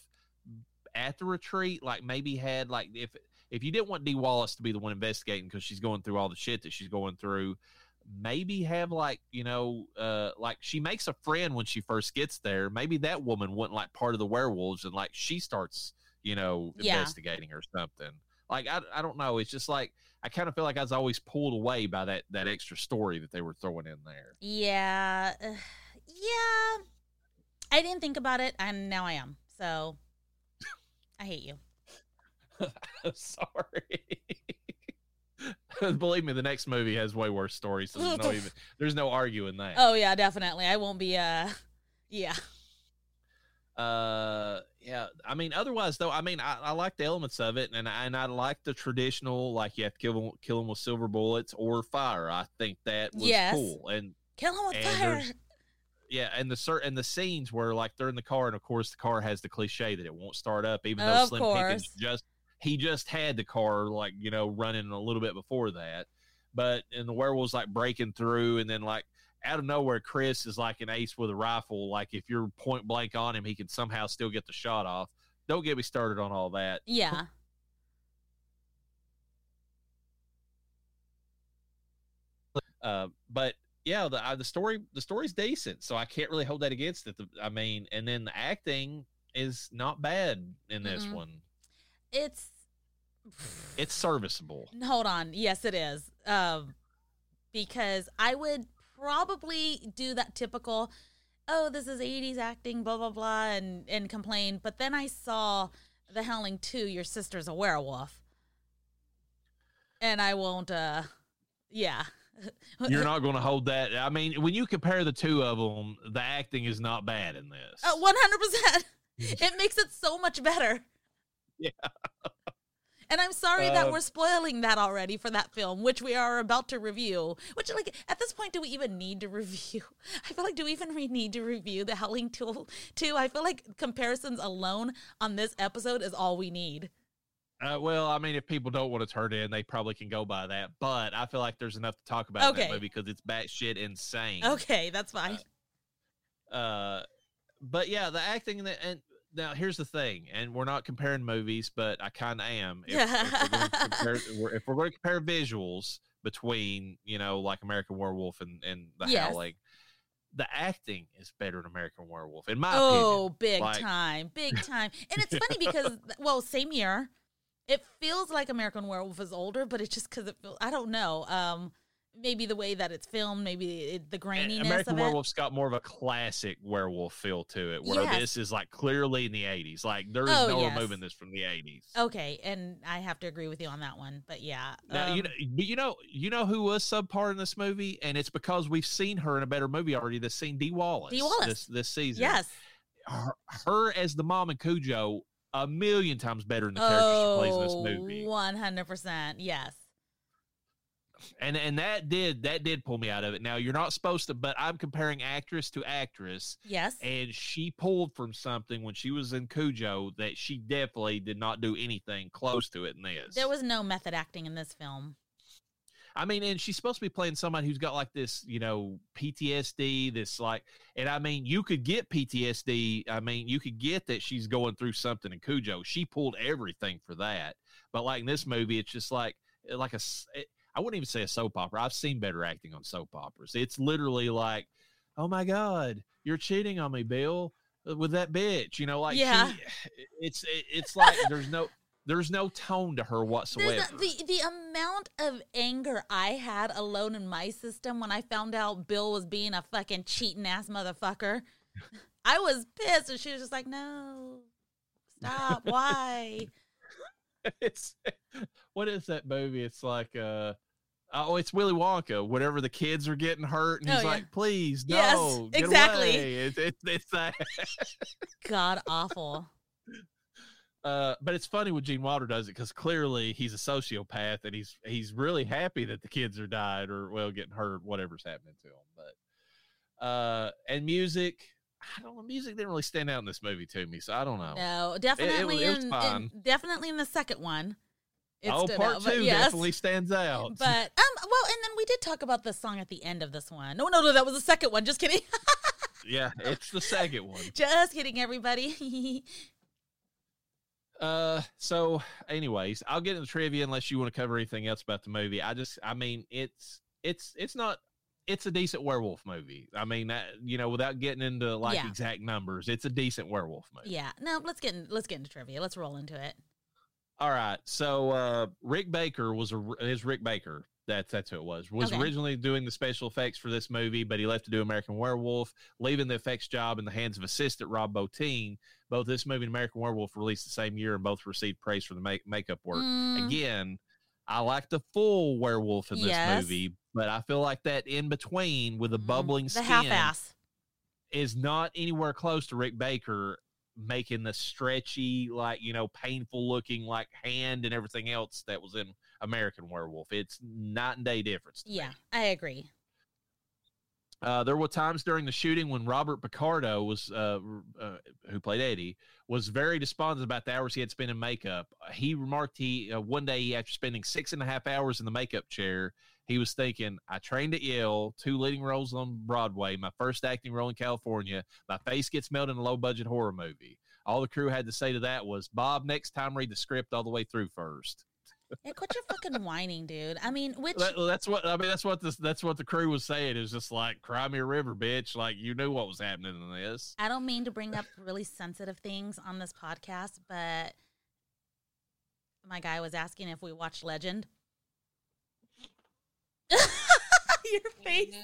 at the retreat? Like maybe had like, if, if you didn't want Dee Wallace to be the one investigating because she's going through all the shit that she's going through, maybe have like, you know, uh, like she makes a friend when she first gets there. Maybe that woman wasn't like part of the werewolves, and like she starts, you know, Yeah. investigating or something. Like, I, I don't know. It's just like, I kind of feel like I was always pulled away by that, that extra story that they were throwing in there. Yeah. uh, yeah. I didn't think about it, and now I am. So I hate you. Sorry. Believe me, the next movie has way worse stories. So there's no even, there's no arguing that. Oh yeah, definitely. I won't be. Uh, yeah. Uh, yeah. I mean, otherwise though, I mean, I, I like the elements of it, and I, and I like the traditional, like you have to kill them, kill them with silver bullets or fire. I think that was Yes. cool, and Kill him with And fire. there's- yeah, and the cert and the scenes where like they're in the car, and of course the car has the cliche that it won't start up, even though Of Slim Pickens course. just he just had the car like, you know, running a little bit before that. But and the werewolves like breaking through, and then like out of nowhere, Chris is like an ace with a rifle. Like if you're point blank on him, he can somehow still get the shot off. don't get me started on all that. Yeah. Uh, but yeah, the uh, the story the story's decent, so I can't really hold that against it. The, I mean, and then the acting is not bad in this Mm-mm. one. It's It's serviceable. hold on. Yes, it is. Um, because I would probably do that typical, oh, this is eighties acting, blah blah blah, and and complain. But then I saw The Howling two. Your sister's a werewolf, and I won't. Uh, yeah. You're not going to hold that. I mean, when you compare the two of them, the acting is not bad in this. Uh, one hundred percent. It makes it so much better. Yeah. And I'm sorry that Uh, we're spoiling that already for that film, which we are about to review. Which, like, at this point, do we even need to review? I feel like, do we even re- need to review The Howling two? I feel like comparisons alone on this episode is all we need. Uh, well, I mean, if people don't want to turn in, they probably can go by that. But I feel like there's enough to talk about in Okay. that movie because it's batshit insane. Okay, that's fine. Uh, but yeah, the acting and, the, and now here's the thing, and we're not comparing movies, but I kind of am. If, if, we're going to compare, if we're going to compare visuals between, you know, like American Werewolf and, and The Yes. Howling, the acting is better in American Werewolf, in my Oh, opinion. big Like- time, big time. And it's funny because, well, same year. It feels like American Werewolf is older, but it's just because it feels, I don't know. Um, maybe the way that it's filmed, maybe it, the graininess American of it. Werewolf's got more of a classic werewolf feel to it, where Yes. this is like clearly in the eighties. Like there is Oh, no yes. removing this from the eighties. Okay, and I have to agree with you on that one. But yeah. Now um, you know, but you know, you know who was subpar in this movie, and it's because we've seen her in a better movie already. This seen Dee Wallace, Dee Wallace. this this season. Yes. her, her as the mom in Cujo, a million times better than the character she plays in this Oh, movie. one hundred percent. Yes. And and that did that did pull me out of it. Now you're not supposed to, but I'm comparing actress to actress. Yes. And she pulled from something when she was in Cujo that she definitely did not do anything close to it in this. There was no method acting in this film. I mean, and she's supposed to be playing somebody who's got like this, you know, P T S D, this like, and I mean, you could get P T S D. I mean, you could get that she's going through something in Cujo. She pulled everything for that. But like in this movie, it's just like, like a, it, I wouldn't even say a soap opera. I've seen better acting on soap operas. It's literally like, oh my God, you're cheating on me, Bill, with that bitch. You know, like, Yeah. she, it's, it, it's like there's no, there's no tone to her whatsoever. There's a, the the amount of anger I had alone in my system when I found out Bill was being a fucking cheating ass motherfucker. I was pissed, and she was just like, "No, stop! Why?" It's what is that movie? It's like uh oh, it's Willy Wonka. Whenever the kids are getting hurt, and he's Oh, yeah. like, "Please, no, Yes, get exactly. away." It's it's, it's that. God awful. Uh, but it's funny when Gene Wilder does it because clearly he's a sociopath and he's he's really happy that the kids are died or well getting hurt, whatever's happening to them. But uh, and music, I don't know, music didn't really stand out in this movie to me, so I don't know. No, definitely it was in, fine. in definitely in the second one. It Oh, stood part out, but two yes. definitely stands out. But um, well, and then we did talk about the song at the end of this one. No, no, no, that was the second one. Just kidding. Yeah, it's the second one. Just kidding, everybody. Uh, so anyways, I'll get into trivia unless you want to cover anything else about the movie. I just, I mean, it's, it's, it's not, it's a decent werewolf movie. I mean, that, you know, without getting into like Yeah. exact numbers, it's a decent werewolf movie. Yeah. No, let's get in, let's get into trivia. Let's roll into it. All right. So, uh, Rick Baker was a, is Rick Baker. That's, that's who it was, was Okay. originally doing the special effects for this movie, but he left to do American Werewolf, leaving the effects job in the hands of assistant Rob Bottin. Both this movie and American Werewolf released the same year and both received praise for the make- makeup work. Mm. Again, I like the full werewolf in this Yes. movie, but I feel like that in between with the Mm, bubbling the skin half-ass. is not anywhere close to Rick Baker making the stretchy, like, you know, painful looking like hand and everything else that was in American Werewolf. It's night and day difference. to Yeah, me. I agree. Uh, there were times during the shooting when Robert Picardo was, uh, uh, who played Eddie, was very despondent about the hours he had spent in makeup. He remarked he uh, one day after spending six and a half hours in the makeup chair, he was thinking, "I trained at Yale, two leading roles on Broadway, my first acting role in California. My face gets melted in a low budget horror movie. All the crew had to say to that was, Bob, next time read the script all the way through first. Yeah, quit your fucking whining, dude. I mean, which That, that's what I mean. That's what this. That's what the crew was saying. It was just like, cry me a river, bitch. Like, you knew what was happening in this. I don't mean to bring up really sensitive things on this podcast, but my guy was asking if we watched Legend. Your face.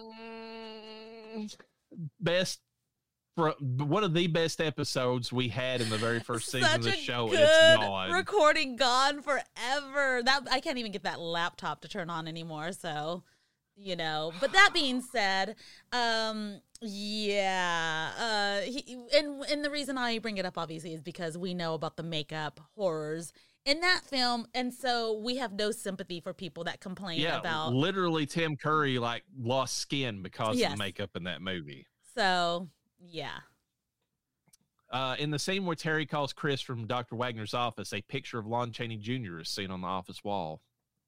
Best. For one of the best episodes we had in the very first season Such of the a show, good and it's gone. recording gone forever. That I can't even get that laptop to turn on anymore. So, you know. But that being said, um, yeah, uh, he, and and the reason I bring it up obviously is because we know about the makeup horrors in that film, and so we have no sympathy for people that complain Yeah, about. literally, Tim Curry like lost skin because Yes. of the makeup in that movie. So, yeah. Uh, in the scene where Terry calls Chris from Doctor Wagner's office, a picture of Lon Chaney Junior is seen on the office wall.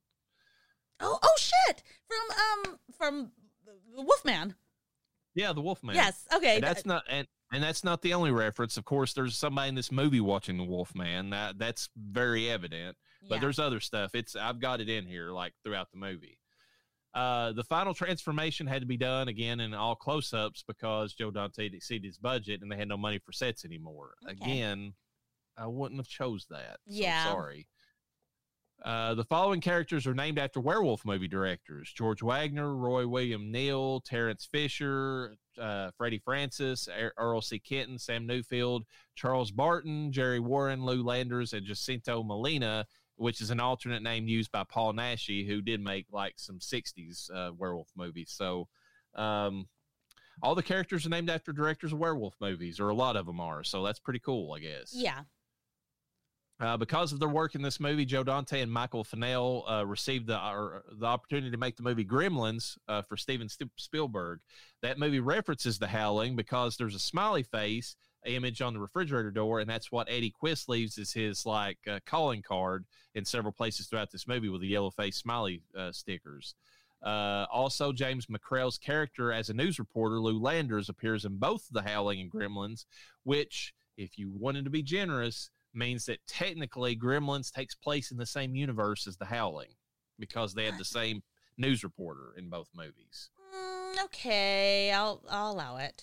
Oh, oh shit! From um, from Wolfman. Yeah, the Wolfman. Yes. Okay. And that's not and, and that's not the only reference. Of course, there's somebody in this movie watching the Wolfman. That that's very evident. But Yeah. there's other stuff. It's I've got it in here like throughout the movie. Uh, the final transformation had to be done again in all close-ups because Joe Dante had exceeded his budget and they had no money for sets anymore. Okay. Again, I wouldn't have chose that. So Yeah. sorry. Uh, the following characters are named after werewolf movie directors: George Wagner, Roy William Neal, Terrence Fisher, uh, Freddie Francis, Er- Earl C. Kenton, Sam Newfield, Charles Barton, Jerry Warren, Lou Landers, and Jacinto Molina, which is an alternate name used by Paul Naschy, who did make like some sixties uh, werewolf movies. So um, all the characters are named after directors of werewolf movies, or a lot of them are. So that's pretty cool, I guess. Yeah. Uh, because of their work in this movie, Joe Dante and Michael Fennell uh, received the uh, the opportunity to make the movie Gremlins uh, for Steven St- Spielberg. That movie references The Howling because there's a smiley face image on the refrigerator door, and that's what Eddie Quist leaves as his like uh, calling card in several places throughout this movie with the yellow face smiley uh, stickers. Uh, also, James McCrae's character as a news reporter, Lou Landers, appears in both The Howling and Gremlins, which, if you wanted to be generous, means that technically Gremlins takes place in the same universe as The Howling because they had the same news reporter in both movies. Mm, okay, I'll I'll allow it.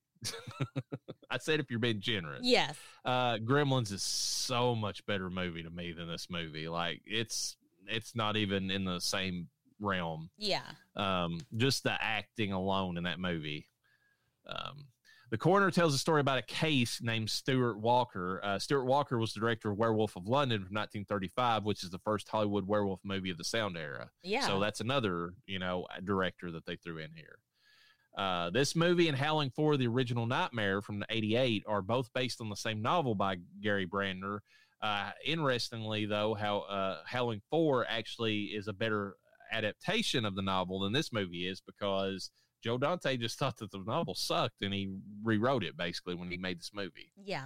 I said if you're being generous. Yes. Uh, Gremlins is so much better movie to me than this movie. Like it's it's not even in the same realm. Yeah. Um, just the acting alone in that movie. Um, the coroner tells a story about a case named Stuart Walker. Uh, Stuart Walker was the director of Werewolf of London from nineteen thirty-five, which is the first Hollywood werewolf movie of the sound era. Yeah. So that's another, you know, director that they threw in here. Uh, this movie and Howling four, the original Nightmare from eighty-eight, are both based on the same novel by Gary Brandner. Uh, interestingly, though, how uh, Howling four actually is a better adaptation of the novel than this movie is because Joe Dante just thought that the novel sucked and he rewrote it basically when he made this movie. Yeah.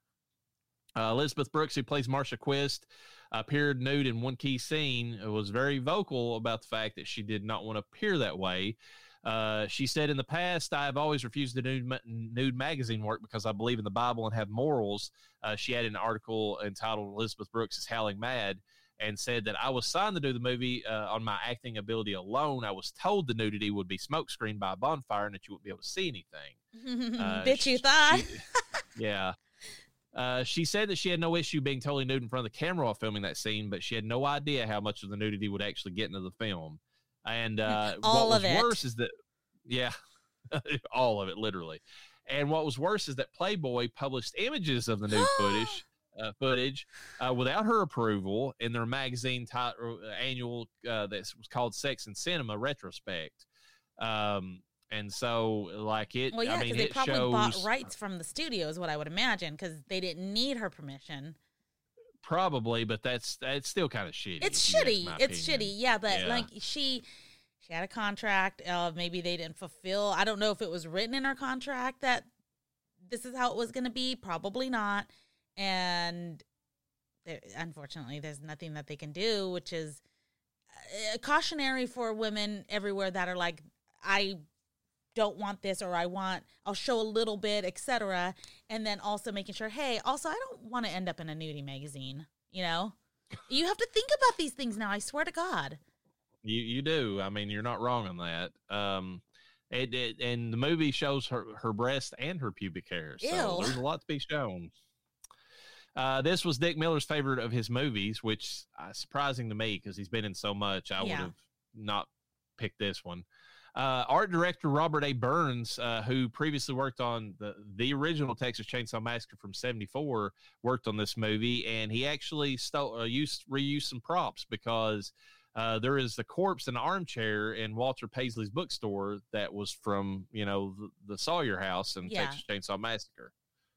Uh, Elizabeth Brooks, who plays Marcia Quist, appeared nude in one key scene, was very vocal about the fact that she did not want to appear that way. Uh, she said, in the past, I have always refused to do nude, nude magazine work because I believe in the Bible and have morals. Uh, she had an article entitled Elizabeth Brooks is Howling Mad and said that I was signed to do the movie uh, on my acting ability alone. I was told the nudity would be smoke screened by a bonfire and that you wouldn't be able to see anything. Uh, Bitch, you thought. She, yeah. Uh, she said that she had no issue being totally nude in front of the camera while filming that scene, but she had no idea how much of the nudity would actually get into the film. And uh, all what of was it. worse is that, yeah, all of it, literally. And what was worse is that Playboy published images of the nude footage, uh, footage uh, without her approval in their magazine t- uh, annual uh, that was called Sex and Cinema Retrospect. Um, and so, like it, Well, yeah, I because mean, they it probably shows bought rights from the studio, is what I would imagine, because they didn't need her permission. probably, but that's that's still kind of shitty. It's if you ask shitty. my It's opinion. shitty. Yeah, but Yeah. like she, she had a contract. Uh, maybe they didn't fulfill. I don't know if it was written in her contract that this is how it was going to be. Probably not. And there, unfortunately, there's nothing that they can do, which is uh, cautionary for women everywhere that are like, I don't want this, or I want, I'll show a little bit, et cetera. And then also making sure, hey, also, I don't want to end up in a nudie magazine, you know? You have to think about these things now, I swear to God. You you do. I mean, you're not wrong on that. Um, it, it and the movie shows her, her breast and her pubic hair. So Ew. there's a lot to be shown. Uh, this was Dick Miller's favorite of his movies, which uh, surprising to me because he's been in so much. I Yeah. would have not picked this one. Uh, art director Robert A. Burns, uh, who previously worked on the, the original Texas Chainsaw Massacre from seventy-four, worked on this movie, and he actually stole, uh, used reused some props because uh, there is the corpse in an armchair in Walter Paisley's bookstore that was from, you know, the, the Sawyer house in Yeah. Texas Chainsaw Massacre.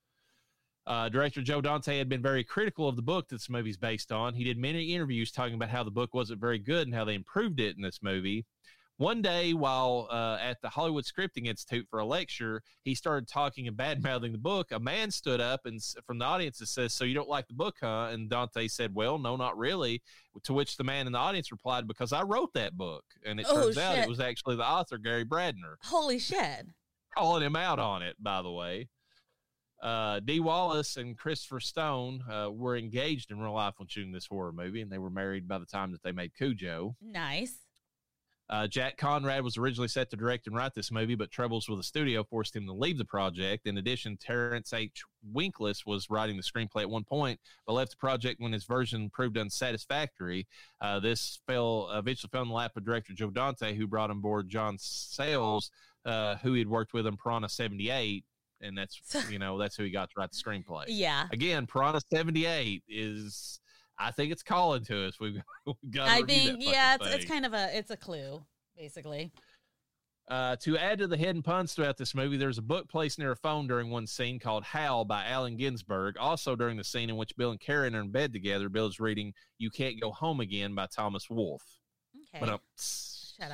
Uh, director Joe Dante had been very critical of the book that this movie's based on. He did many interviews talking about how the book wasn't very good and how they improved it in this movie. One day, while uh, at the Hollywood Scripting Institute for a lecture, he started talking and bad-mouthing the book. A man stood up and from the audience and says, "So you don't like the book, huh?" And Dante said, "Well, no, not really." To which the man in the audience replied, "Because I wrote that book." And it Oh, turns out shit. it was actually the author, Gary Bradner, Holy shit. calling him out on it, by the way. Uh, Dee Wallace and Christopher Stone uh, were engaged in real life when shooting this horror movie, and they were married by the time that they made Cujo. Nice. Uh, Jack Conrad was originally set to direct and write this movie, but troubles with the studio forced him to leave the project. In addition, Terrence H. Winkless was writing the screenplay at one point, but left the project when his version proved unsatisfactory. Uh, this fell eventually fell in the lap of director Joe Dante, who brought on board John Sayles, uh, who he'd worked with in Piranha seventy-eight, and that's you know that's who he got to write the screenplay. Yeah. Again, Piranha seventy-eight is. I think it's calling to us. We've, we've got to I review think, that yeah, fucking it's, it's thing. kind of a, it's a clue, basically. Uh, to add to the hidden puns throughout this movie, there's a book placed near a phone during one scene called Hal by Allen Ginsberg. Also during the scene in which Bill and Karen are in bed together, Bill is reading You Can't Go Home Again by Thomas Wolfe. Okay. But, uh, Shut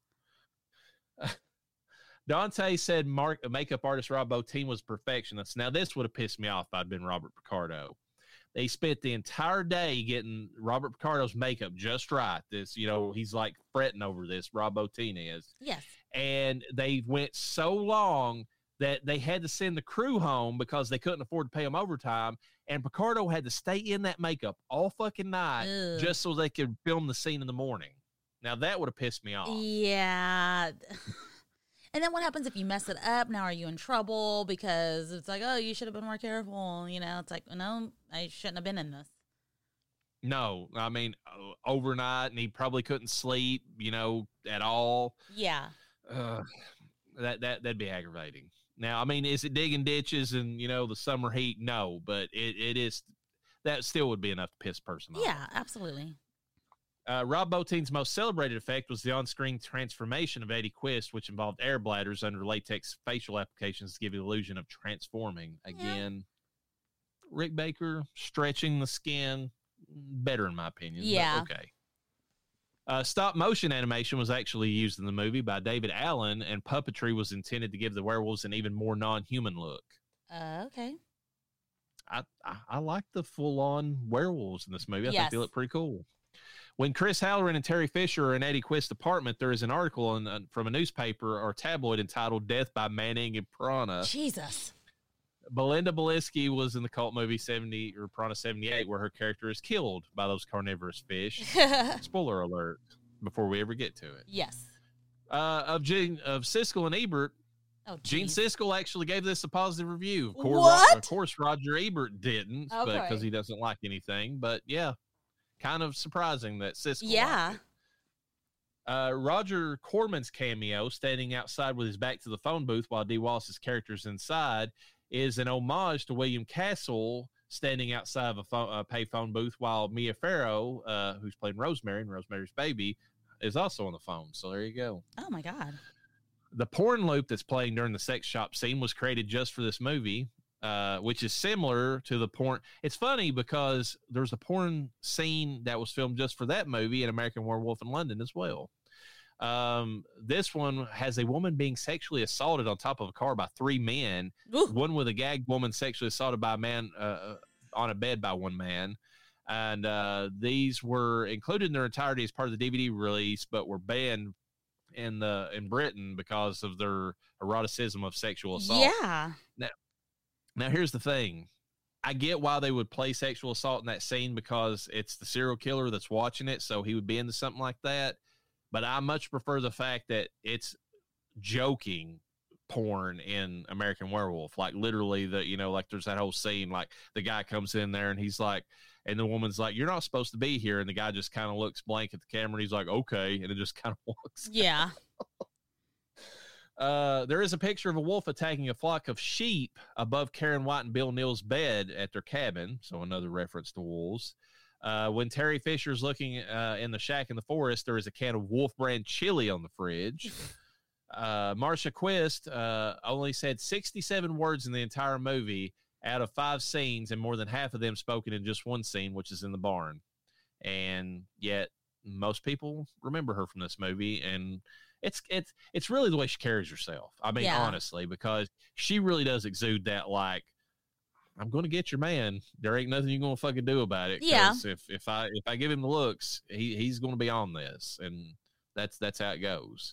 up. Dante said Mark, makeup artist Rob Bottin was a perfectionist. Now, this would have pissed me off if I'd been Robert Picardo. They spent the entire day getting Robert Picardo's makeup just right. This, you know, he's like fretting over this, Rob Bottin is. Yes. And they went so long that they had to send the crew home because they couldn't afford to pay them overtime. And Picardo had to stay in that makeup all fucking night Ugh. just so they could film the scene in the morning. Now, that would have pissed me off. Yeah. And then what happens if you mess it up? Now are you in trouble? Because it's like, oh, you should have been more careful. You know, it's like, no, I shouldn't have been in this. No, I mean, uh, overnight, and he probably couldn't sleep, you know, at all. Yeah. Uh, that, that, that'd be aggravating. Now, I mean, is it digging ditches and, you know, the summer heat? No, but it, it is, that still would be enough to piss a person off. Yeah, absolutely. Uh, Rob Bottin's most celebrated effect was the on-screen transformation of Eddie Quist, which involved air bladders under latex facial applications to give the illusion of transforming. Again, yeah. Rick Baker stretching the skin, better in my opinion. Yeah. But okay. Uh, stop motion animation was actually used in the movie by David Allen, and puppetry was intended to give the werewolves an even more non-human look. Uh, okay. I, I, I like the full-on werewolves in this movie. I Yes. think they look pretty cool. When Chris Halloran and Terry Fisher are in Eddie Quist's apartment, there is an article in, uh, from a newspaper or tabloid entitled Death by Manning and Piranha. Jesus. Belinda Bielski was in the cult movie seventy or Piranha seventy-eight, where her character is killed by those carnivorous fish. Spoiler alert before we ever get to it. Yes. Uh, of Gene, of Siskel and Ebert, Oh, Gene geez. Siskel actually gave this a positive review. Of course, What? of course Roger Ebert didn't, but Okay. because he doesn't like anything. But yeah, kind of surprising that Siskel. Yeah. liked it. Uh, Roger Corman's cameo, standing outside with his back to the phone booth while Dee Wallace's character's inside, is an homage to William Castle standing outside of a phone, uh, pay phone booth while Mia Farrow, uh, who's playing Rosemary in Rosemary's Baby, is also on the phone. So there you go. Oh, my God. The porn loop that's playing during the sex shop scene was created just for this movie, uh, which is similar to the porn. It's funny because there's a porn scene that was filmed just for that movie in American Werewolf in London as well. Um, this one has a woman being sexually assaulted on top of a car by three men, Ooh. one with a gagged woman sexually assaulted by a man uh, on a bed by one man. And uh, these were included in their entirety as part of the D V D release, but were banned in the in Britain because of their eroticism of sexual assault. Yeah. Now, now here's the thing. I get why they would play sexual assault in that scene because it's the serial killer that's watching it, so he would be into something like that. But I much prefer the fact that it's joking porn in American Werewolf. Like literally the, you know, like there's that whole scene, like the guy comes in there and he's like, and the woman's like, you're not supposed to be here. And the guy just kind of looks blank at the camera and he's like, okay. And it just kind of walks. Yeah. Uh, there is a picture of a wolf attacking a flock of sheep above Karen White and Bill Neal's bed at their cabin. So another reference to wolves. Uh, when Terry Fisher's looking uh, in the shack in the forest, there is a can of Wolf brand chili on the fridge. Uh, Marcia Quist uh, only said sixty-seven words in the entire movie out of five scenes, and more than half of them spoken in just one scene, which is in the barn. And yet most people remember her from this movie, and it's it's it's really the way she carries herself. I mean, Yeah. honestly, because she really does exude that, like, I'm going to get your man. There ain't nothing you're going to fucking do about it. 'Cause Yeah. If if I if I give him the looks, he he's going to be on this, and that's that's how it goes.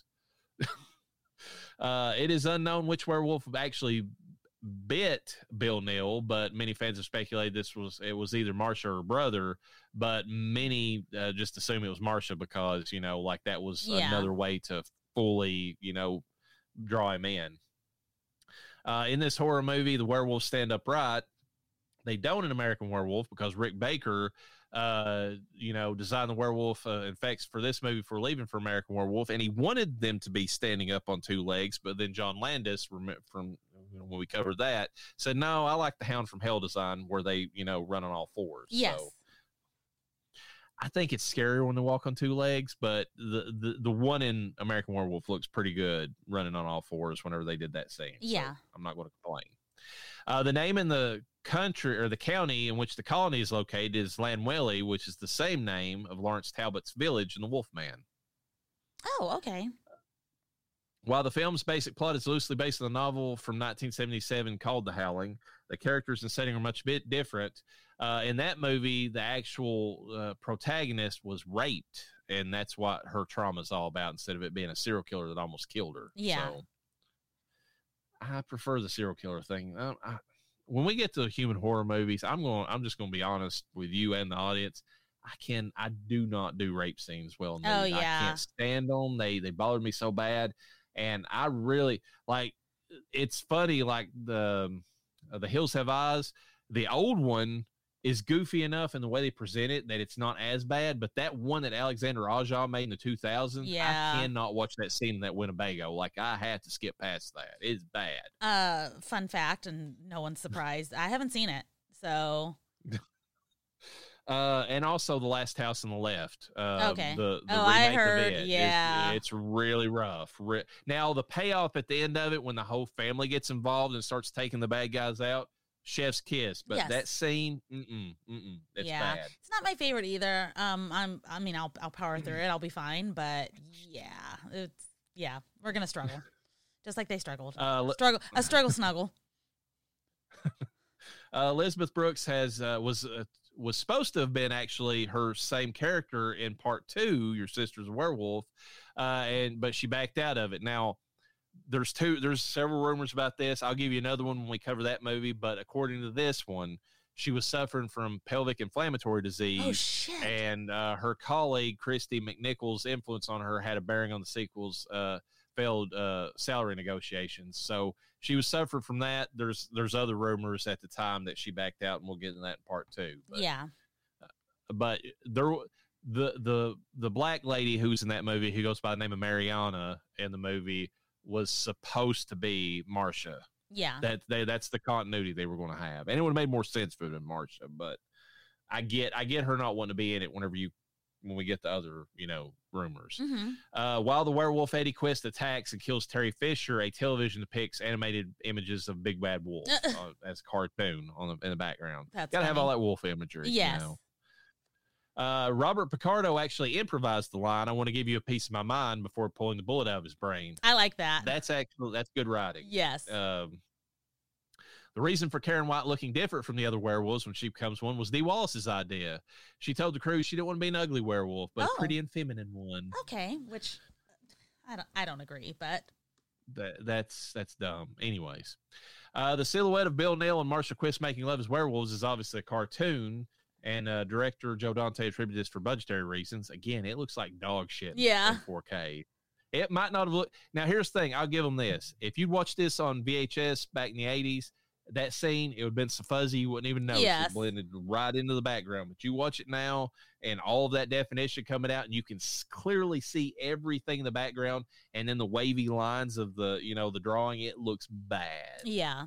uh, it is unknown which werewolf actually bit Bill Neal, but many fans have speculated this was it was either Marcia or her brother. But many uh, just assume it was Marcia because, you know, like that was Yeah. another way to fully, you know, draw him in. Uh, in this horror movie, the werewolves stand upright. They don't in American Werewolf because Rick Baker, uh, you know, designed the werewolf uh, effects for this movie for leaving for American Werewolf, and he wanted them to be standing up on two legs. But then John Landis, from, from you know, when we covered that, said, no, I like the Hound from Hell design where they, you know, run on all fours. Yes. So I think it's scarier when they walk on two legs, but the, the, the one in American Werewolf looks pretty good running on all fours whenever they did that scene. Yeah. So I'm not going to complain. Uh, the name in the country or the county in which the colony is located is Lanwelly, which is the same name of Lawrence Talbot's village in The Wolfman. Oh, okay. While the film's basic plot is loosely based on a novel from nineteen seventy-seven called The Howling, the characters and setting are much bit different. Uh, in that movie, the actual uh, protagonist was raped, and that's what her trauma is all about instead of it being a serial killer that almost killed her. Yeah. So I prefer the serial killer thing. I, I, when we get to human horror movies, I'm going. I'm just going to be honest with you and the audience. I can. I do not do rape scenes well. in Oh, movies. yeah. I can't stand them. They they bothered me so bad, and I really like. It's funny, like the uh, the Hills Have Eyes. The old one is goofy enough in the way they present it that it's not as bad. But that one that Alexander Aja made in the two thousands, Yeah. I cannot watch that scene in that Winnebago. Like, I had to skip past that. It's bad. Uh, fun fact, and no one's surprised. I haven't seen it, so Uh, and also The Last House on the Left. Uh, Okay. The, the Oh, I remake of heard, it is- yeah. it's really rough. Re- now, the payoff at the end of it, when the whole family gets involved and starts taking the bad guys out, chef's kiss. But Yes. that scene, mm-mm, mm-mm, it's yeah, bad. it's not my favorite either. Um, I'm. I mean, I'll I'll power through it. I'll be fine. But yeah, it's yeah, we're gonna struggle, just like they struggled. Uh, li- struggle, a struggle snuggle. Uh, Elizabeth Brooks has uh, was uh, was supposed to have been actually her same character in part two, Your Sister's a Werewolf, uh, and but she backed out of it. Now, there's two, there's several rumors about this. I'll give you another one when we cover that movie. But according to this one, she was suffering from pelvic inflammatory disease. Oh shit! And uh, her colleague, Christy McNichols' influence on her had a bearing on the sequel's uh, failed uh, salary negotiations. So she was suffering from that. There's there's other rumors at the time that she backed out, and we'll get into that in part two. But, yeah. But there, the the the black lady who's in that movie, who goes by the name of Mariana in the movie, was supposed to be Marcia. Yeah. That they that's the continuity they were going to have, and it would have made more sense for them, Marcia. But I get I get her not wanting to be in it whenever you when we get the other you know rumors. Mm-hmm. Uh, while the werewolf Eddie Quist attacks and kills Terry Fisher, a television depicts animated images of Big Bad Wolf uh, as cartoon on the, in the background. That's Gotta have funny. all that wolf imagery. Yes. You know? Uh, Robert Picardo actually improvised the line, "I want to give you a piece of my mind," before pulling the bullet out of his brain. I like that. That's actually that's good writing. Yes. Um, the reason for Karen White looking different from the other werewolves when she becomes one was Dee Wallace's idea. She told the crew she didn't want to be an ugly werewolf, but Oh. a pretty and feminine one. Okay, which I don't I don't agree, but that that's that's dumb. Anyways, uh, the silhouette of Bill Neal and Marcia Quist making love as werewolves is obviously a cartoon, and uh, director Joe Dante attributed this for budgetary reasons. Again, it looks like dog shit. Yeah. In four K. It might not have looked. Now, here's the thing. I'll give them this. If you'd watched this on V H S back in the eighties, that scene, it would have been so fuzzy you wouldn't even notice. Yes. It blended right into the background. But you watch it now, and all of that definition coming out, and you can s- clearly see everything in the background, and then the wavy lines of the, you know, the drawing. It looks bad. yeah.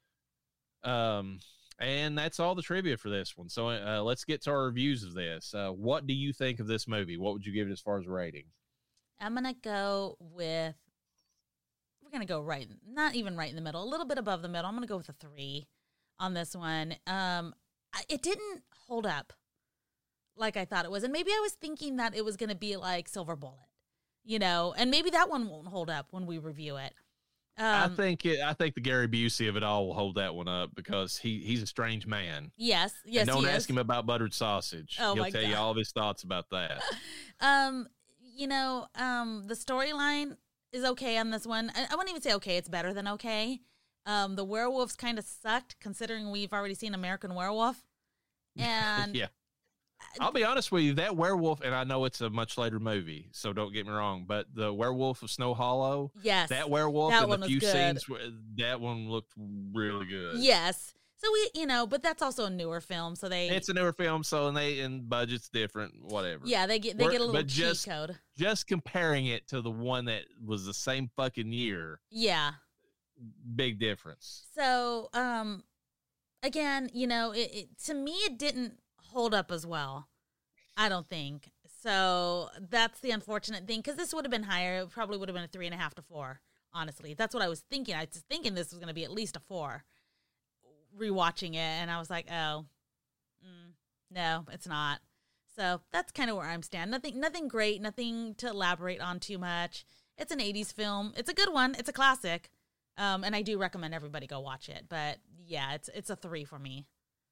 Um, and that's all the trivia for this one. So uh, let's get to our reviews of this. Uh, what do you think of this movie? What would you give it as far as rating? I'm going to go with, we're going to go right, not even right in the middle, a little bit above the middle. I'm going to go with a three on this one. Um, I- it didn't hold up like I thought it was. And maybe I was thinking that it was going to be like Silver Bullet, you know, and maybe that one won't hold up when we review it. Um, I think it, I think the Gary Busey of it all will hold that one up because he he's a strange man. Yes, yes, And don't he ask is. him about buttered sausage. Oh, He'll my tell you God. all of his thoughts about that. Um, you know, um, the storyline is okay on this one. I, I wouldn't even say okay; it's better than okay. Um, the werewolves kind of sucked, considering we've already seen American Werewolf. And Yeah. I'll be honest with you, that werewolf, and I know it's a much later movie, so don't get me wrong, but the Werewolf of Snow Hollow, yes, that werewolf that in one the was few good. scenes, where- that one looked really good. yes. So we, you know, but that's also a newer film, so they, It's a newer film, so and they and budget's different, whatever. yeah, they get they We're- get a little but cheat just- code. Just comparing it to the one that was the same fucking year, Yeah. big difference. So, um, again, you know, it, it to me it didn't hold up as well. I don't think so. That's the unfortunate thing because this would have been higher. It probably would have been a three and a half to four. Honestly, that's what I was thinking. I was thinking this was going to be at least a four. Rewatching it, and I was like, oh, mm, no, it's not. So that's kind of where I'm standing. Nothing, nothing great. Nothing to elaborate on too much. It's an eighties film. It's a good one. It's a classic. Um, and I do recommend everybody go watch it. But yeah, it's it's a three for me.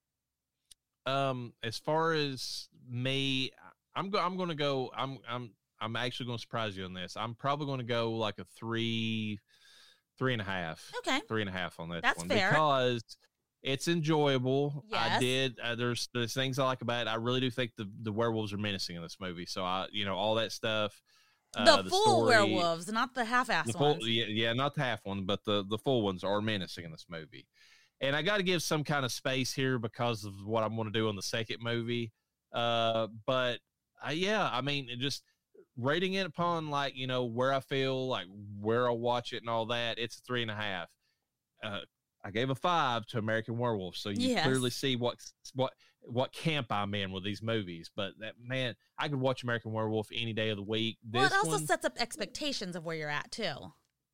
Um, as far as me, I'm go. I'm going to go. I'm. I'm. I'm actually going to surprise you on this. I'm probably going to go like a three, three and a half. Okay. Three and a half on this That's one fair. because it's enjoyable. I Yes. did. Uh, there's there's things I like about it. I really do think the the werewolves are menacing in this movie. So I, you know, all that stuff. The, uh, full story, werewolves, not the half-ass the full, ones. yeah, yeah, not the half one, but the the full ones are menacing in this movie. And I got to give some kind of space here because of what I'm going to do in the second movie. Uh, but uh, yeah, I mean, it just rating it upon like, you know, where I feel like where I watch it and all that. It's a three and a half. Uh, I gave a five to American Werewolf. So you Yes. clearly see what, what, what camp I'm in with these movies. But that, man, I could watch American Werewolf any day of the week. This Well, it also one, sets up expectations of where you're at, too.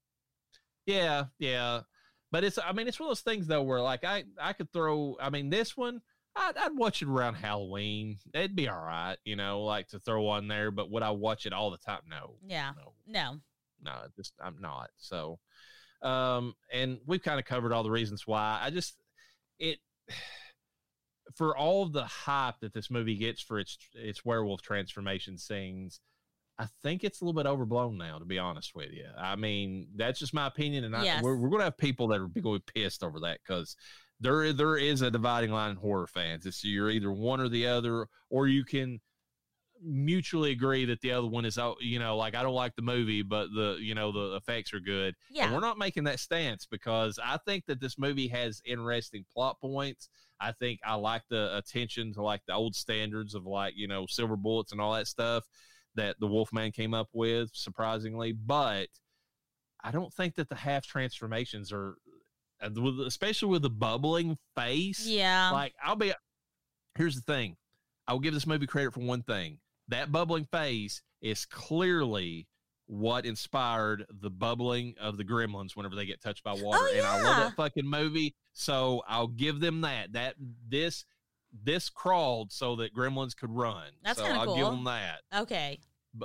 yeah, yeah. But it's, I mean, it's one of those things though, where like I, I could throw, I mean, this one, I'd, I'd watch it around Halloween. It'd be all right, you know, like to throw on there. But would I watch it all the time? No, Yeah. no, No. no, just, I'm not. So, um, and we've kind of covered all the reasons why. I just, it, for all of the hype that this movie gets for its, its werewolf transformation scenes, I think it's a little bit overblown now, to be honest with you. I mean, that's just my opinion, and I, Yes. we're, we're going to have people that are going to be pissed over that because there there is a dividing line in horror fans. It's you're either one or the other, or you can mutually agree that the other one is, you know, like I don't like the movie, but the you know the effects are good. Yeah. And we're not making that stance because I think that this movie has interesting plot points. I think I like the attention to like the old standards of like you know silver bullets and all that stuff that the Wolfman came up with, surprisingly, but I don't think that the half transformations are, especially with the bubbling face. Yeah. Like, I'll be, here's the thing. I'll give this movie credit for one thing. That bubbling face is clearly what inspired the bubbling of the gremlins whenever they get touched by water. Oh, And I love yeah. that fucking movie. So I'll give them that, that this, this crawled so that gremlins could run. That's so kinda I'll give cool. them that. Okay.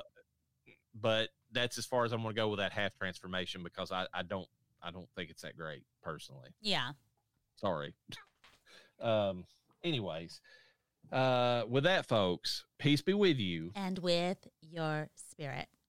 But that's as far as I'm going to go with that half transformation because I, I don't, I don't think it's that great personally. Yeah. Sorry. um, anyways, uh, with that, folks, peace be with you. And with your spirit.